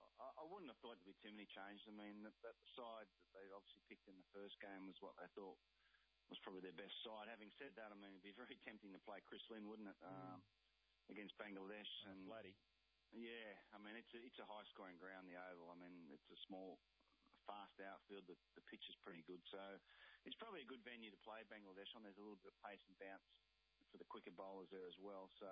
I wouldn't have thought there'd be too many changes. I mean, that, that side that they obviously picked in the first game was what they thought was probably their best side. Having said that, I mean, it'd be very tempting to play Chris Lynn, wouldn't it, um, mm. against Bangladesh? Oh, and Vladdy. Yeah, I mean, it's a, it's a high-scoring ground, the Oval. I mean, it's a small, fast outfield. The, the pitch is pretty good. So it's probably a good venue to play Bangladesh on. There's a little bit of pace and bounce for the quicker bowlers there as well. So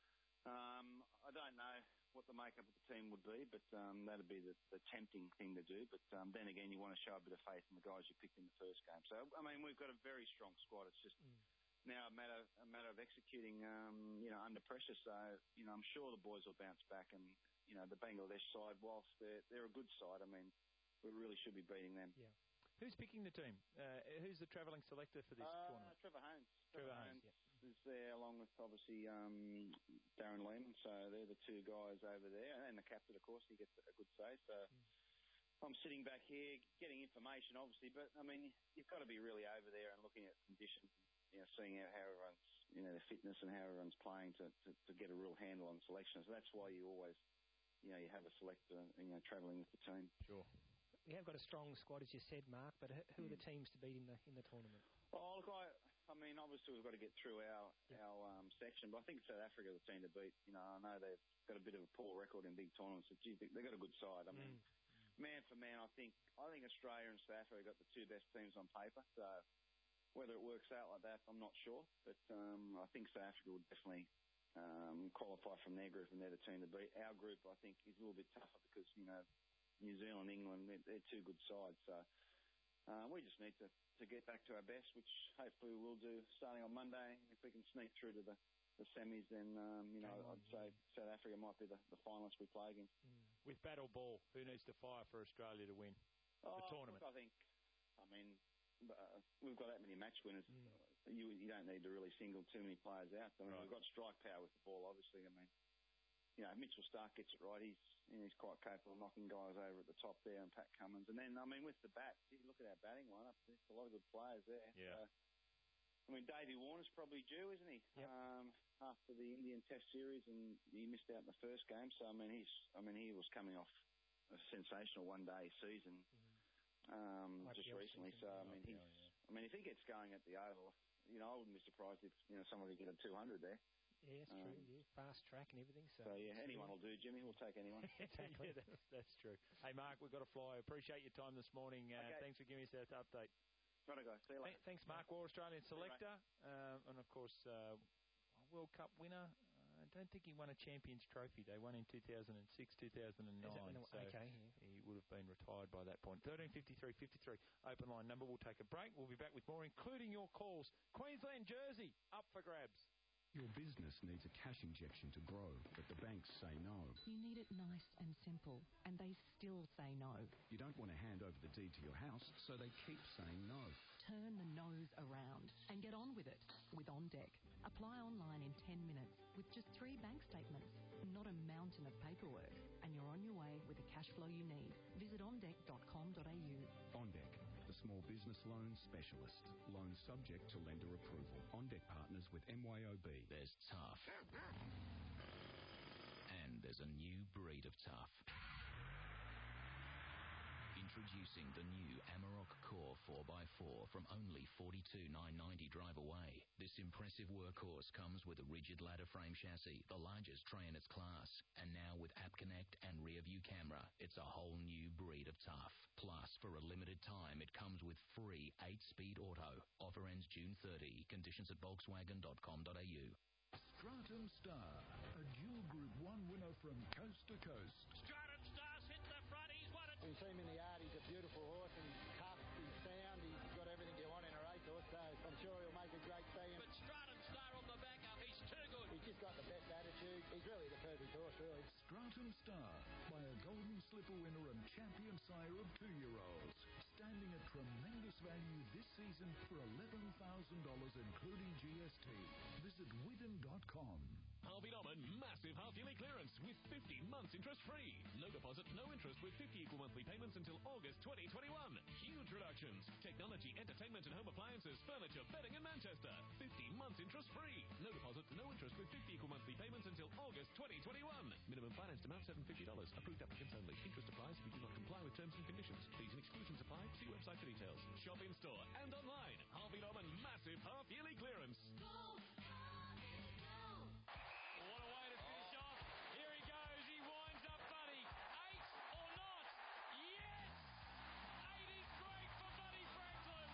um, I don't know what the makeup of the team would be, but um, that'd be the, the tempting thing to do. But um, then again, you want to show a bit of faith in the guys you picked in the first game. So, I mean, we've got a very strong squad. It's just mm. now a matter a matter of executing, um, you know, under pressure. So, you know, I'm sure the boys will bounce back. And, you know, the Bangladesh side, whilst they're, they're a good side, I mean, we really should be beating them. Yeah. Who's picking the team? Uh, who's the travelling selector for this uh, tournament? Trevor Haynes. Trevor, Trevor Haynes, Haynes yeah. is there along with obviously um, Darren Lehman. So they're the two guys over there, and the captain, of course, he gets a good say. So mm. I'm sitting back here getting information, obviously, but I mean you've got to be really over there and looking at conditions, you know, seeing how, how everyone's, you know, their fitness and how everyone's playing to, to, to get a real handle on selection. So that's why you always, you know, you have a selector, you know, travelling with the team. Sure. We have got a strong squad, as you said, Mark, but who are the teams to beat in the in the tournament? Oh, look, I, I mean, obviously we've got to get through our yeah. our um, section, but I think South Africa are the team to beat. You know, I know they've got a bit of a poor record in big tournaments, but gee, they've got a good side. I mean, mm. man for man, I think I think Australia and South Africa have got the two best teams on paper. So whether it works out like that, I'm not sure, but um, I think South Africa would definitely um, qualify from their group, and they're the team to beat. Our group, I think, is a little bit tougher because, you know, New Zealand, England, they're, they're two good sides. So uh, we just need to, to get back to our best, which hopefully we will do starting on Monday. If we can sneak through to the, the semis, then, um, you know, I'd say South Africa might be the, the finalists we play against. Mm. With bat or ball, who needs to fire for Australia to win oh, the tournament? Look, I think, I mean, uh, we've got that many match winners. Mm. You, you don't need to really single too many players out. I mean, right. We've got strike power with the ball, obviously. I mean, you know, Mitchell Stark gets it right. He's you know, he's quite capable of knocking guys over at the top there, and Pat Cummins. And then, I mean, with the bats, you look at our batting lineup, there's a lot of good players there. Yeah. So, I mean, Davey Warner's probably due, isn't he? Yep. Um, after the Indian Test series, and he missed out in the first game. So, I mean, he's, I mean, he was coming off a sensational one-day season um, just recently. So, I mean, he's, I mean, if he gets going at the Oval, you know, I wouldn't be surprised if you know someone could get a two hundred there. Yeah, that's Um, true. Yeah, fast track and everything. So, So, yeah, anyone will do, Jimmy. We'll take anyone. Exactly. Yeah, that's, that's true. Hey, Mark, we've got to fly. Appreciate your time this morning. Uh, Okay. Thanks for giving us that update. Gotta go. See you later. Th- thanks, Mark War, Australian See you, mate. selector, um, and of course, uh, World Cup winner. Uh, I don't think he won a Champions Trophy. They won in two thousand six, two thousand nine. Is that when it- So okay, yeah. he would have been retired by that point. thirteen fifty-three fifty-three, open line number. We'll take a break. We'll be back with more, including your calls. Queensland jersey up for grabs. Your business needs a cash injection to grow, but the banks say no. You need it nice and simple, and they still say no. You don't want to hand over the deed to your house, so they keep saying no. Turn the no's around and get on with it with OnDeck. Apply online in ten minutes with just three bank statements, not a mountain of paperwork, and you're on your way with the cash flow you need. Visit on deck dot com dot a u. OnDeck, the small business loan specialist. Loan subject to lender approval. OnDeck partners with M Y O B. There's tough. And there's a new breed of tough. Introducing the new Amarok Core four by four from only forty-two thousand nine hundred ninety drive away. This impressive workhorse comes with a rigid ladder frame chassis, the largest tray in its class. And now with App Connect and rear view camera, it's a whole new breed of tough. Plus, for a limited time, it comes with free eight-speed auto. Offer ends June thirtieth. Conditions at volkswagen dot com dot a u. Stratum Star, a dual Group one winner from coast to coast. Stratum Star's hit the front. He's won it. We've seen him in the yard. He's a beautiful horse, and he's tough, he's sound, he's got everything you want in a racehorse, so I'm sure he'll make a great team. But Stratum Star on the back up. He's too good. He's just got the best attitude. He's really the perfect horse, really. Stratum Star, by a Golden Slipper winner and champion sire of two-year-olds. Standing at tremendous value this season for eleven thousand dollars including G S T. Visit Widden dot com. Harvey Norman massive half-yearly clearance with fifty months interest-free. No deposit, no interest with fifty equal monthly payments until August twenty twenty-one. Huge reductions. Technology, entertainment and home appliances, furniture, bedding in Manchester. fifty months interest-free. No deposit, no interest with fifty equal monthly payments until August twenty twenty-one. Minimum finance amount seven hundred fifty dollars. Approved applicants only. Interest applies if you do not comply with terms and conditions. Fees and exclusions apply. See website for details. Shop in store and online. Harvey Norman massive half-yearly clearance. What a way to finish off. Here he goes. He winds up Buddy. Eight or not? Yes! Eight is great for Buddy Franklin.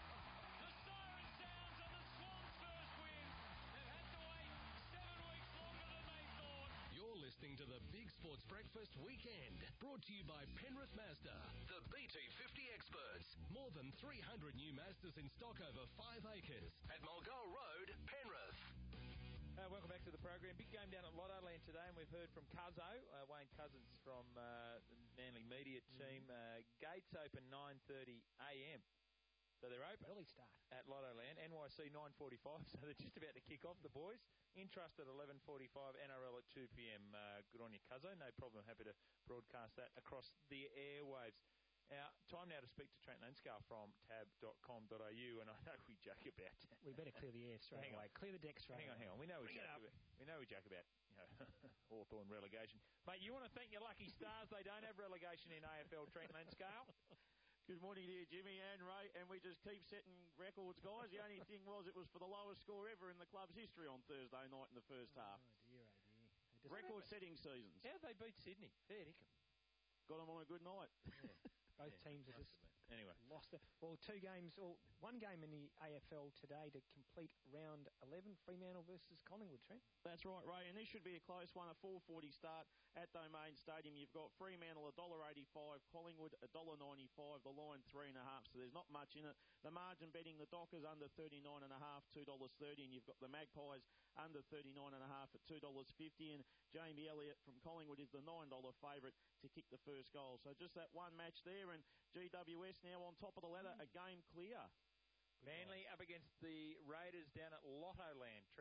The siren sounds on the Swans' first win. They've had to wait seven weeks longer than they thought. You're listening to the Big Sports Breakfast Weekend, brought to you by Penrith Mazda, the B T fifty experts. More than three hundred new Mazdas in stock over five acres at Mulgoa Road, Penrith. Uh, welcome back to the program. Big game down at Lottoland today, and we've heard from Cuzzo, uh, Wayne Cousins from uh, the Manly media team. Uh, gates open nine thirty a m, so they're open. Early start. At Lottoland. N Y C nine forty-five, so they're just about to kick off, the boys. Intrust at eleven forty-five, N R L at two p m. Uh, good on you, Cuzzo. No problem. Happy to broadcast that across the airwaves. Now, time now to speak to Trent Lenscar from tab dot com dot a u, and I know we joke about that. We better clear the air straight hang away. On. Clear the deck straight Hang on, away. hang on. We know we Bring joke it up. about, we know we joke about you know, Hawthorn relegation. Mate, you want to thank your lucky stars they don't have relegation in A F L, Trent Lenscar? Good morning to you, Jimmy and Ray, and we just keep setting records, guys. The only thing was it was for the lowest score ever in the club's history on Thursday night in the first half. Oh, dear, oh, dear. Record-setting seasons. How did they beat Sydney? Fair dinkum. Got them on a good night. Yeah. Both yeah, teams are just anyway lost it. Well, two games, or one game in the A F L today to complete round eleven, Fremantle versus Collingwood, Trent. That's right, Ray, and this should be a close one, a four forty start at Domain Stadium. You've got Fremantle one dollar eighty-five, Collingwood one dollar ninety-five, the line three and a half, so there's not much in it. The margin betting the Dockers under thirty-nine and a half, two dollars thirty, and you've got the Magpies under thirty-nine and a half at two dollars fifty, and Jamie Elliott from Collingwood is the nine dollar favourite to kick the first goal. So just that one match there, and G W S now on top of the ladder, a game clear. Manly up against the Raiders down at Lottoland, Trent.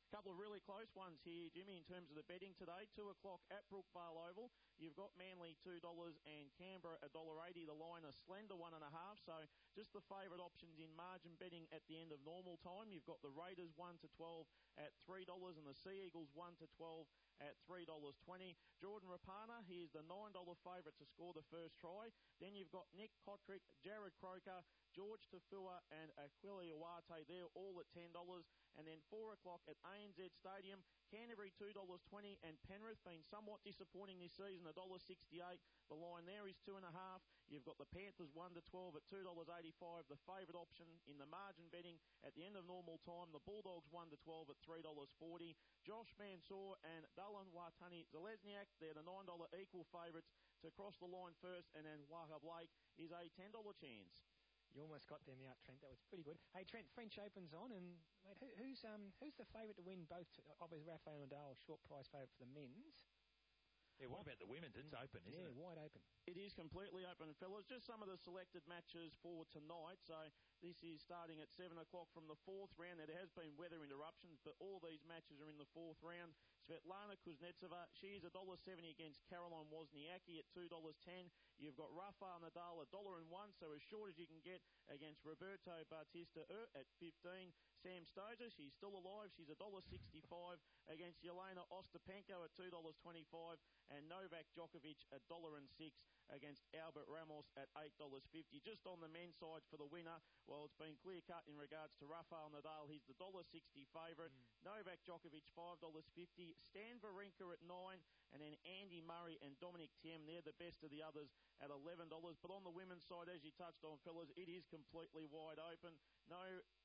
A couple of really close ones here, Jimmy, in terms of the betting today. Two o'clock at Brookvale Oval. You've got Manly two dollars and Canberra one dollar eighty. The line a slender one and a half. So just the favourite options in margin betting at the end of normal time. You've got the Raiders one to twelve at three dollars and the Sea Eagles one to twelve at three dollars twenty. Jordan Rapana, he is the nine dollar favourite to score the first try. Then you've got Nick Kotrick, Jared Croker, George Tafua and Aquila Iwate. They're all at ten dollars. And then four o'clock at A N Z Stadium, Canterbury two dollars twenty and Penrith been somewhat disappointing this season, one dollar sixty-eight. The line there is two and a half. You've got the Panthers one to twelve at two dollars eighty-five. The favourite option in the margin betting at the end of normal time, the Bulldogs one to twelve at three dollars forty. Josh Mansour and Dylan Watani Zalesniak, they're the nine dollar equal favourites to cross the line first, and then Waka Blake is a ten dollar chance. You almost got them out, Trent. That was pretty good. Hey, Trent, French Open's on, and mate, who, who's um who's the favourite to win both? Obviously, Rafael Nadal, short price favourite for the men's. Yeah, what about the women's? It's open, isn't yeah, it? Yeah, wide open. It is completely open, fellas. Just some of the selected matches for tonight. So this is starting at seven o'clock from the fourth round. Now, there has been weather interruptions, but all these matches are in the fourth round. Svetlana Kuznetsova, she is one dollar seventy against Caroline Wozniacki at two dollars ten. You've got Rafael Nadal, one dollar one, so as short as you can get against Roberto Bautista at fifteen. Sam Stosur, she's still alive. She's one dollar sixty-five against Yelena Ostapenko at two dollars twenty-five. And Novak Djokovic, one dollar six against Albert Ramos at eight dollars fifty. Just on the men's side for the winner, well, it's been clear-cut in regards to Rafael Nadal. He's the one dollar sixty favourite. Mm. Novak Djokovic, five dollars fifty. Stan Wawrinka at nine. And then Andy Murray and Dominic Thiem, they're the best of the others at eleven dollars. But on the women's side, as you touched on, fellas, it is completely wide open. No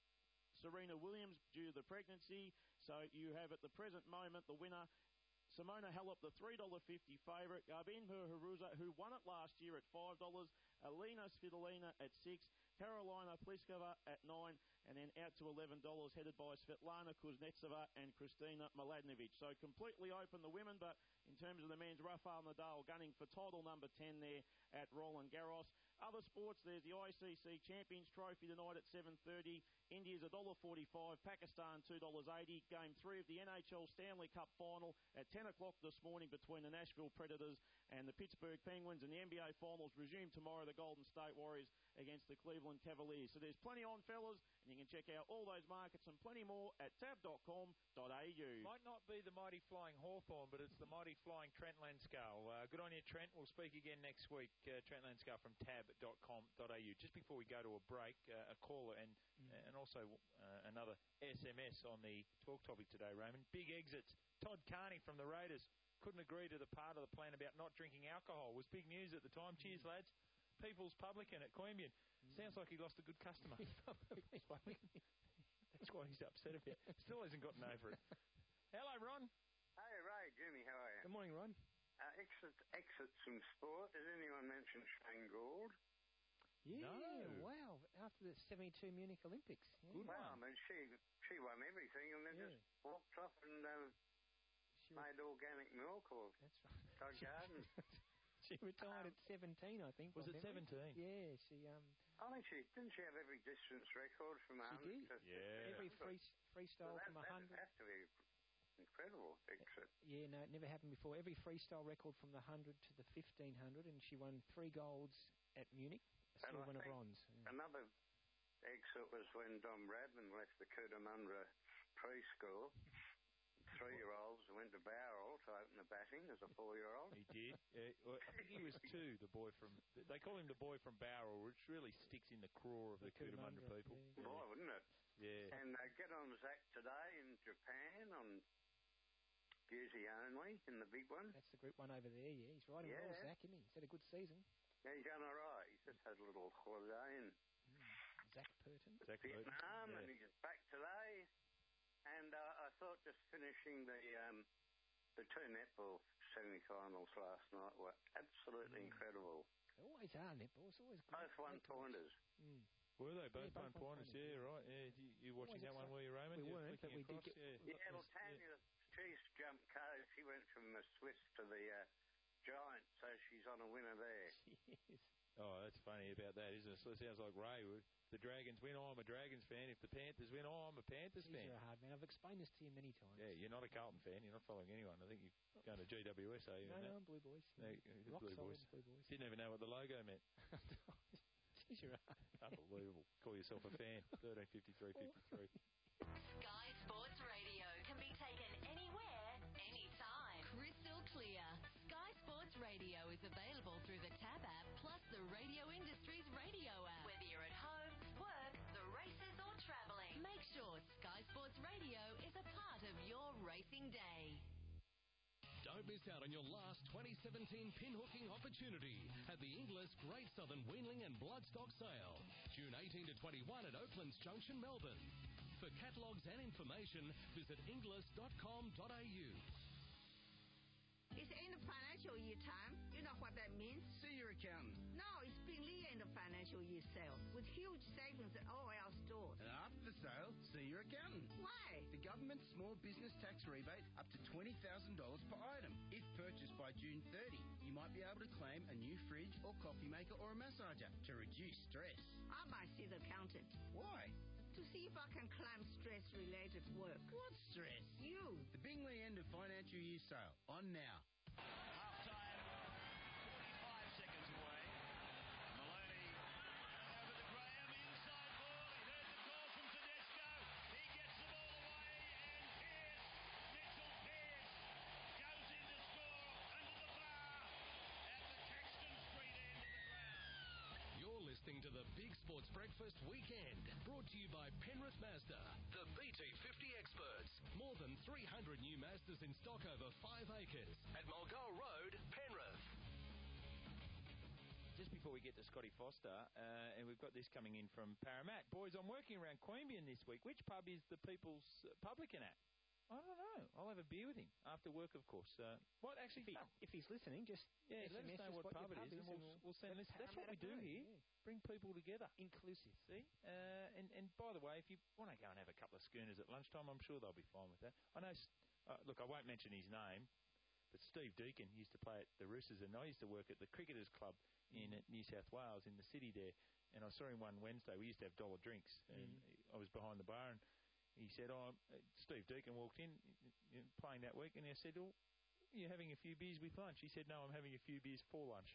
Serena Williams due to the pregnancy. So you have at the present moment the winner, Simona Halep, the three dollars fifty favourite. Garbine Muguruza, who won it last year at five dollars. Alina Svitolina at six. Carolina Pliskova at nine. And then out to eleven dollars, headed by Svetlana Kuznetsova and Kristina Mladenovic. So completely open the women, but in terms of the men's, Rafael Nadal gunning for title number ten there at Roland Garros. Other sports, there's the I C C Champions Trophy tonight at seven thirty. India's one dollar forty-five, Pakistan two dollars eighty. Game three of the N H L Stanley Cup Final at ten o'clock this morning between the Nashville Predators and the Pittsburgh Penguins. And the N B A Finals resume tomorrow, the Golden State Warriors against the Cleveland Cavaliers. So there's plenty on, fellas, and you can check out all those markets and plenty more at tab dot com dot a u. Might not be the mighty flying Hawthorn, but it's the mighty flying Trent Lanscale. Uh, good on you, Trent. We'll speak again next week. Uh, Trent Lanscale from tab dot com dot a u. Just before we go to a break, uh, a caller and mm. and also uh, another S M S on the talk topic today, Raymond. Big exits. Todd Carney from the Raiders couldn't agree to the part of the plan about not drinking alcohol. Was big news at the time. Mm. Cheers, lads. People's Publican at Queanbeyan. Mm. Sounds like he lost a good customer. That's why he's upset about it. Still hasn't gotten over it. Hello, Ron. Hey, Ray, Jimmy, how are you? Good morning, Ron. Uh, exit, exits from sport. Did anyone mention Shane Gould? Yeah, no. Wow. After the seventy-two Munich Olympics. Yeah. Good wow, one. I mean, she, she won everything and then yeah. just walked off and um, made organic milk or dug gardens. She retired um, at seventeen, I think. Was it seventeen? Yeah, she... um. I think she... Didn't she have every distance record from one hundred? She did. Yeah. Every free, freestyle well, that, from one hundred. That has to be incredible exit. Yeah, no, it never happened before. Every freestyle record from the one hundred to the fifteen hundred, and she won three golds at Munich, a silver and a bronze. Yeah. Another exit was when Dom Bradman left the Cootamundra preschool. Three-year-olds went to Bowral to open the batting as a four-year-old. He did. Uh, well, I think he was two, the boy from... They call him the boy from Bowral, which really sticks in the craw of the, the Cootamundra people. Yeah. Boy, wouldn't it? Yeah. And uh, get on Zach today in Japan on beauty only in the big one. That's the group one over there, yeah. He's riding yeah. well, Zach, isn't he? He's had a good season. Yeah, he's going all right. He's just had a little holiday in mm. Zach Purton. Zach Vietnam, yeah. and he's back today. And uh, I thought just finishing the um, the two netball semi-finals last night were absolutely mm. incredible. They always are, netballs. Always both one-pointers. Mm. Were they both, yeah, both one-pointers? Yeah, right. Yeah, you, you watching that one, were you, Raymond? We yeah, weren't, but we across? did get... Yeah, yeah well, Tanya, yeah. she's jumped coast. She went from the Swiss to the uh, Giants, so she's on a winner there. Yes. Oh, that's funny about that, isn't it? So it sounds like Ray would. the Dragons win, oh, I'm a Dragons fan. If the Panthers win, oh, I'm a Panthers These fan. are hard, man. I've explained this to you many times. Yeah, you're not a Carlton fan. You're not following anyone. I think you're going to G W S, are you? No, no, I'm Blue Boys. No, Rock Blue solid Boys. Blue Boys. Didn't even know what the logo meant. Jeez, you're hard. Unbelievable. Call yourself a fan. thirteen fifty-three fifty-three. Sky Sports Radio can be taken anywhere, anytime. Crystal clear. Sky Sports Radio is available through the Tab app plus the Radio Industries radio app. Whether you're at home, work, the races or travelling, make sure Sky Sports Radio is a part of your racing day. Don't miss out on your last twenty seventeen pinhooking opportunity at the Inglis Great Southern Weanling and Bloodstock Sale, June eighteenth to twenty-one at Oaklands Junction, Melbourne. For catalogues and information, visit inglis dot com dot a u. It's end of financial year time. You know what that means? See your accountant. No, it's Bingley end of financial year sale with huge savings at all our stores. And after the sale, see your accountant. Why? The government small business tax rebate up to twenty thousand dollars per item. If purchased by June thirtieth, you might be able to claim a new fridge or coffee maker or a massager to reduce stress. I might see the accountant. Why? To see if I can claim stress-related work. What stress? You. The Bingley end of financial year sale. On now. Half-time, forty-five seconds away. Maloney over to Graham, inside ball. He heard the call from Tedesco. He gets the ball away, and Pearce, Mitchell Pearce, goes in to score under the bar at the Caxton Street end of the ground. You're listening to the Big Sports Breakfast Weekend, brought to you by Penrith Mazda, the B T fifty experts. More than three hundred new Mazdas in stock over five acres at Mulgoa Road, Penrith. Just before we get to Scotty Foster, uh, and we've got this coming in from Parramatta. Boys, I'm working around Queanbeyan this week. Which pub is the People's uh, Publican at? I don't know. I'll have a beer with him after work, of course. Uh, what actually? If, he, if he's listening, just yeah, let us know what, what pub it pub is, is, and we'll, we'll send. This, that's what we do here. Yeah. Bring people together, inclusive. See, uh, and and by the way, if you want to go and have a couple of schooners at lunchtime, I'm sure they'll be fine with that. I know. Uh, look, I won't mention his name, but Steve Deacon used to play at the Roosters, and I used to work at the Cricketers Club in mm. New South Wales in the city there. And I saw him one Wednesday. We used to have dollar drinks, and mm. I was behind the bar, and he said, "Oh, Steve Deacon walked in, playing that week," and I said, "Oh, you're having a few beers with lunch?" He said, "No, I'm having a few beers for lunch."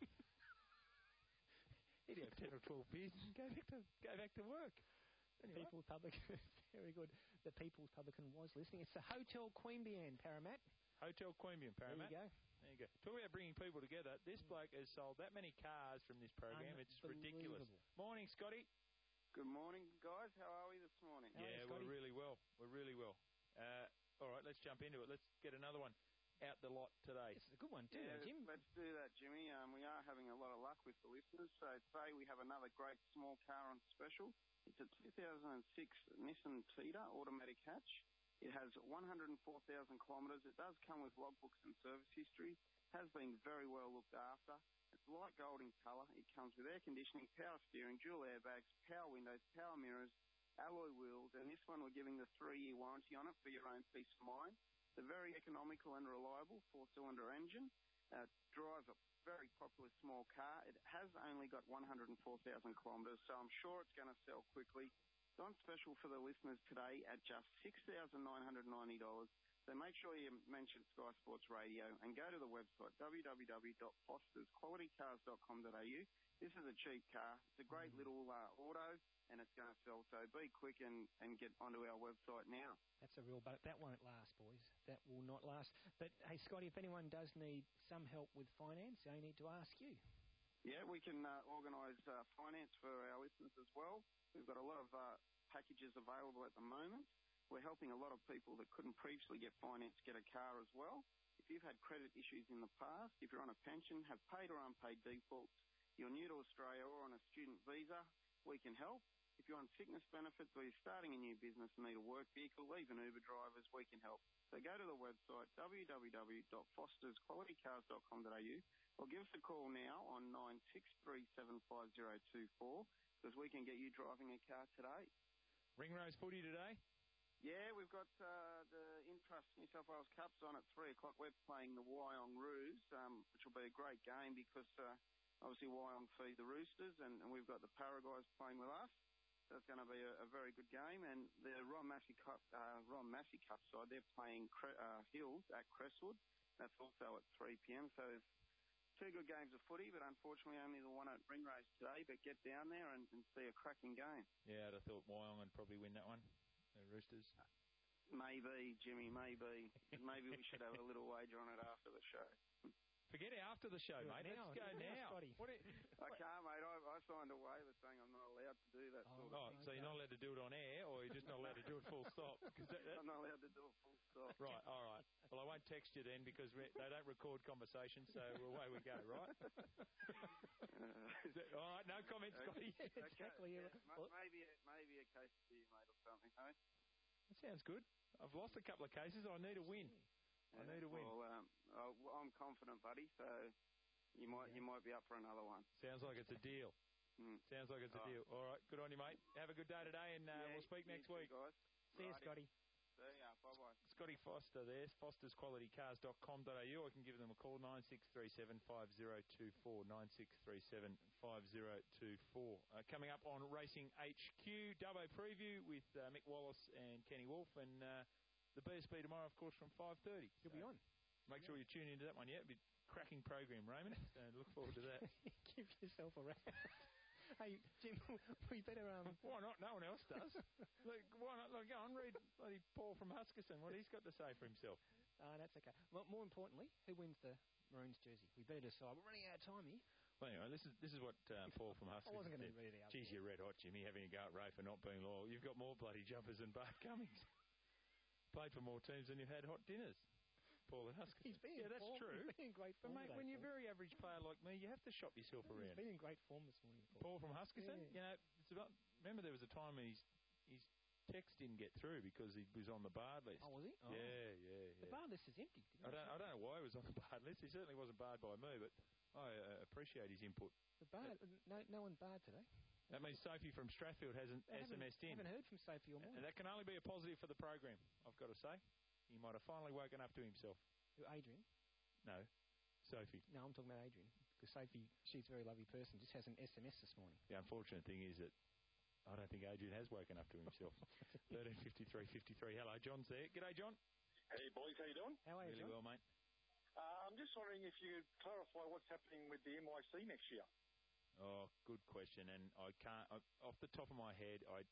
He'd have ten or twelve beers and go back to go back to work. Anyway. People's Publican, very good. The People's Publican was listening. It's the Hotel Queanbeyan, Parramatta. Hotel Queanbeyan, Parramatta. There you go. There you go. Talk about bringing people together. This mm. bloke has sold that many cars from this program. It's ridiculous. Morning, Scotty. Good morning, guys. How are we this morning? How yeah, we're really well. We're really well. Uh, all right, let's jump into it. Let's get another one out the lot today. This is a good one too, yeah, Jim. Let's do that, Jimmy. Um, we are having a lot of luck with the listeners. So today we have another great small car on special. It's a two thousand six Nissan Tita automatic hatch. It has one hundred four thousand kilometres. It does come with logbooks and service history. Has been very well looked after. It's light gold in colour. It comes with air conditioning, power steering, dual airbags, power windows, power mirrors, alloy wheels, and this one we're giving the three-year warranty on it for your own peace of mind. It's a very economical and reliable four-cylinder engine. Uh, drives a very popular small car. It has only got one hundred four thousand kilometres, so I'm sure it's going to sell quickly. It's on special for the listeners today at just six thousand nine hundred ninety dollars. So make sure you mention Sky Sports Radio and go to the website w w w dot fosters quality cars dot com dot a u. This is a cheap car. It's a great little uh, auto, and it's going to sell. So be quick and, and get onto our website now. That's a real boat. That won't last, boys. That will not last. But, hey, Scotty, if anyone does need some help with finance, they need to ask you. Yeah, we can uh, organise uh, finance for our listeners as well. We've got a lot of uh, packages available at the moment. We're helping a lot of people that couldn't previously get finance get a car as well. If you've had credit issues in the past, if you're on a pension, have paid or unpaid defaults, you're new to Australia or on a student visa, we can help. If you're on sickness benefits or you're starting a new business and need a work vehicle, even Uber drivers, we can help. So go to the website w w w dot fosters quality cars dot com dot a u or give us a call now on nine six three seven five zero two four because we can get you driving a car today. Ringrose footy today? Yeah, we've got uh, the Intrust New South Wales Cups on at three o'clock. We're playing the Wyong Roos, um, which will be a great game because uh, obviously Wyong feed the Roosters and, and we've got the Para guys playing with us. That's going to be a, a very good game. And the Ron Massey Cup, uh, Ron Massey Cup side, they're playing Cre- uh, Hills at Crestwood. That's also at three p.m. So two good games of footy, but unfortunately only the one at Ringrose today. But get down there and, and see a cracking game. Yeah, I'd have thought Wyong would probably win that one. The Roosters. Maybe, Jimmy, maybe. Maybe we should have a little wager on it after the show. Forget it after the show, mate. Now, Let's go now, now. Scotty. What it, I can't, mate. I, I signed a waiver saying I'm not allowed to do that sort of oh, thing. so you're not allowed to do it on air, or you're just not allowed to do it full stop? Cause that, that, I'm not allowed to do it full stop. Right, all right. Well, I won't text you then because we, they don't record conversations, so away we go, right? That, all right, no comments, Scotty. Okay, Exactly. yeah, m- maybe, maybe a case of beer, mate, or something, hey? That sounds good. I've lost a couple of cases. I need a win. I need a win. Well, um, I'm confident, buddy, so you might you might be up for another one. Sounds like it's a deal. Mm. Sounds like it's a Oh. deal. All right, good on you, mate. Have a good day today, and uh, Yeah, we'll speak you next too, week. guys. See you, Righty. Scotty. See ya. Bye-bye. Scotty Foster there, fosters quality cars dot com dot a u. I can give them a call, nine six three seven, five zero two four, nine six three seven, five zero two four. Uh, coming up on Racing H Q, Dubbo preview with uh, Mick Wallace and Kenny Wolf, and uh, the B S B tomorrow, of course, from five thirty. You'll be on. Make sure you tune into that one, yeah? It'll be a cracking program, Raymond, so look forward to that. Give yourself a rest. Hey, Jim, we better... Um... Why not? No one else does. Look, why not? Look, go on, read bloody Paul from Huskisson, what he's got to say for himself. Uh, that's okay. Well, more importantly, who wins the Maroons jersey? We better decide. We're running out of time here. Well, anyway, this is this is what uh, Paul from Huskisson I wasn't going to said. read it out. Geez, you're red hot, Jimmy, having a go at Ray for not being loyal. You've got more bloody jumpers than Bart Cummings. Played for more teams than you've had hot dinners. Paul at Huskisson. He's been yeah, that's form. true. He's been in great But, form. mate, today, when you're a Paul. very average player like me, you have to shop yourself around. He's been in great form this morning, Paul. Paul from Huskisson, Yeah. you know, it's about, remember there was a time when his, his text didn't get through because he was on the barred list. Oh, was he? Oh. Yeah, yeah, yeah. The bar list is empty. I don't, I don't know why he was on the barred list. He certainly wasn't barred by me, but I uh, appreciate his input. The bar, no, no one barred today. That means Sophie from Strathfield hasn't I S M S'd in. haven't heard from Sophie all And morning. that can only be a positive for the program, I've got to say. He might have finally woken up to himself. Who, Adrian? No, Sophie. No, I'm talking about Adrian. Because Sophie, she's a very lovely person, just has an S M S this morning. The unfortunate thing is that I don't think Adrian has woken up to himself. thirteen fifty-three fifty-three. Hello, John's there. G'day, John. Hey, boys, how you doing? How are you, Really John? well, mate. Uh, I'm just wondering if you could clarify what's happening with the M Y C next year. Oh, good question. And I can't, I, off the top of my head, I.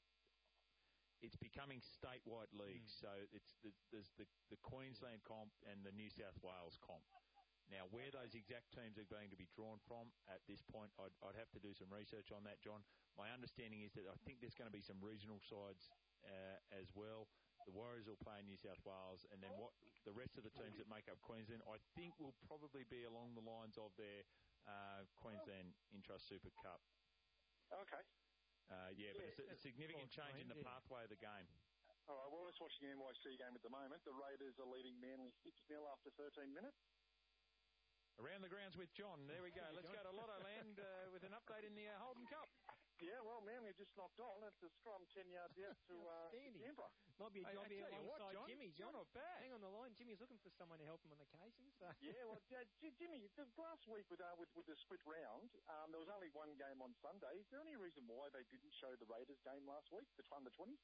It's becoming statewide leagues, Mm. so it's the, there's the, the Queensland comp and the New South Wales comp. Now, where those exact teams are going to be drawn from at this point, I'd, I'd have to do some research on that, John. My understanding is that I think there's going to be some regional sides uh, as well. The Warriors will play in New South Wales, and then what the rest of the teams that make up Queensland, I think, will probably be along the lines of their uh, Queensland Intrust Super Cup. Okay. Uh, yeah, but it's a, a significant change in the yeah. pathway of the game. All right, well, let's watch the M Y C game at the moment. The Raiders are leading Manly six nil after thirteen minutes. Around the grounds with John. There we go. Let's go to Lotto Land uh, with an update in the uh, Holden Cup. Yeah, well, Manly just knocked on. It's a scrum ten yards out to uh, Outstanding. Canberra. Might be a Hey, job I here tell you what, alongside John, Jimmy. you're John, not bad. hang on the line. Jimmy's looking for someone to help him on occasion. So. Yeah, well, uh, J- Jimmy, the last week with, uh, with with the split round, um, there was only one game on Sunday. Is there any reason why they didn't show the Raiders game last week, the under twenties?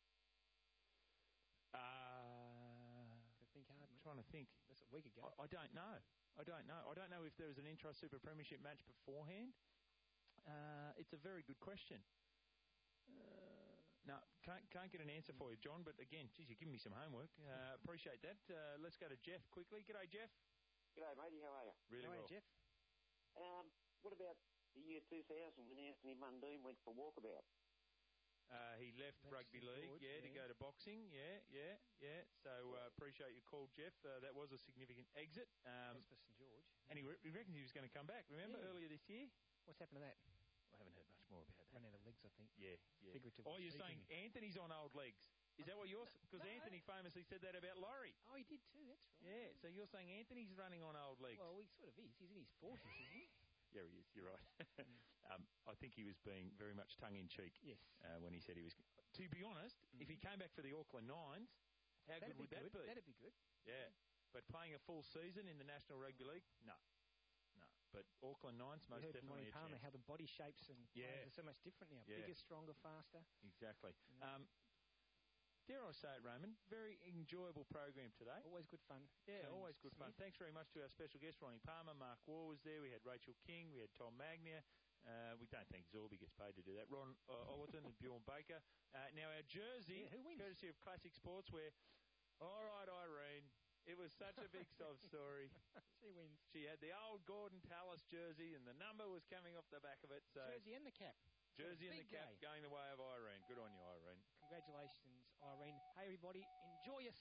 Uh, think hard, mate. trying to think. That's a week ago. I, I don't know. I don't know. I don't know if there was an Intrust Super Premiership match beforehand. Uh, it's a very good question. Uh, no, can't can't get an answer for you, John. But again, geez, you're giving me some homework. Uh, appreciate that. Uh, let's go to Jeff quickly. G'day, Jeff. G'day, matey. How are you? Really How are well. you, Jeff? Um, what about the year two thousand when Anthony Mundine went for walkabout? Uh, he left That's rugby Saint league, George, yeah, to yeah. go to boxing, yeah, yeah, yeah. So uh, appreciate your call, Jeff. Uh, that was a significant exit. Um, That's for Saint George. and he, re- he reckoned he was going to come back. Remember Yeah. earlier this year? What's happened to that? I haven't heard much more about that. Run out of legs, I think. Yeah, yeah. Figuratively Oh, you're speaking. saying Anthony's on old legs? Is that what you're? Because No. Anthony famously said that about Laurie. Oh, he did too. That's right. Yeah. So you're saying Anthony's running on old legs? Well, he sort of is. He's in his forties, isn't he? Yeah, he is. You're right. um, I think he was being very much tongue-in-cheek Yes. uh, when he said he was. To be honest, if he came back for the Auckland Nines, how That'd good would be that good. be? That'd be good. Yeah. But playing a full season in the National Rugby League, no. No. but Auckland Knights most we heard definitely from Ronnie a Palmer chance. how the body shapes and Yeah. players are so much different now. Yeah. Bigger, stronger, faster. Exactly. Um, dare I say it, Raymond, very enjoyable program today. Always good fun. Yeah, Tony always good fun. Smith. Thanks very much to our special guest, Ronnie Palmer. Mark Waugh was there. We had Rachel King. We had Tom Magnier. Uh, we don't think Zorby gets paid to do that. Ron uh, Ollerton and Bjorn Baker. Uh, now, our jersey, Yeah, who wins? courtesy of Classic Sports, where, all right, Irene, it was such a big sob story. She wins. She had the old Gordon Tallis jersey, and the number was coming off the back of it. So Jersey and the cap. Jersey and Big the cap day. going the way of Irene. Good on you, Irene. Congratulations, Irene. Hey, everybody, enjoy your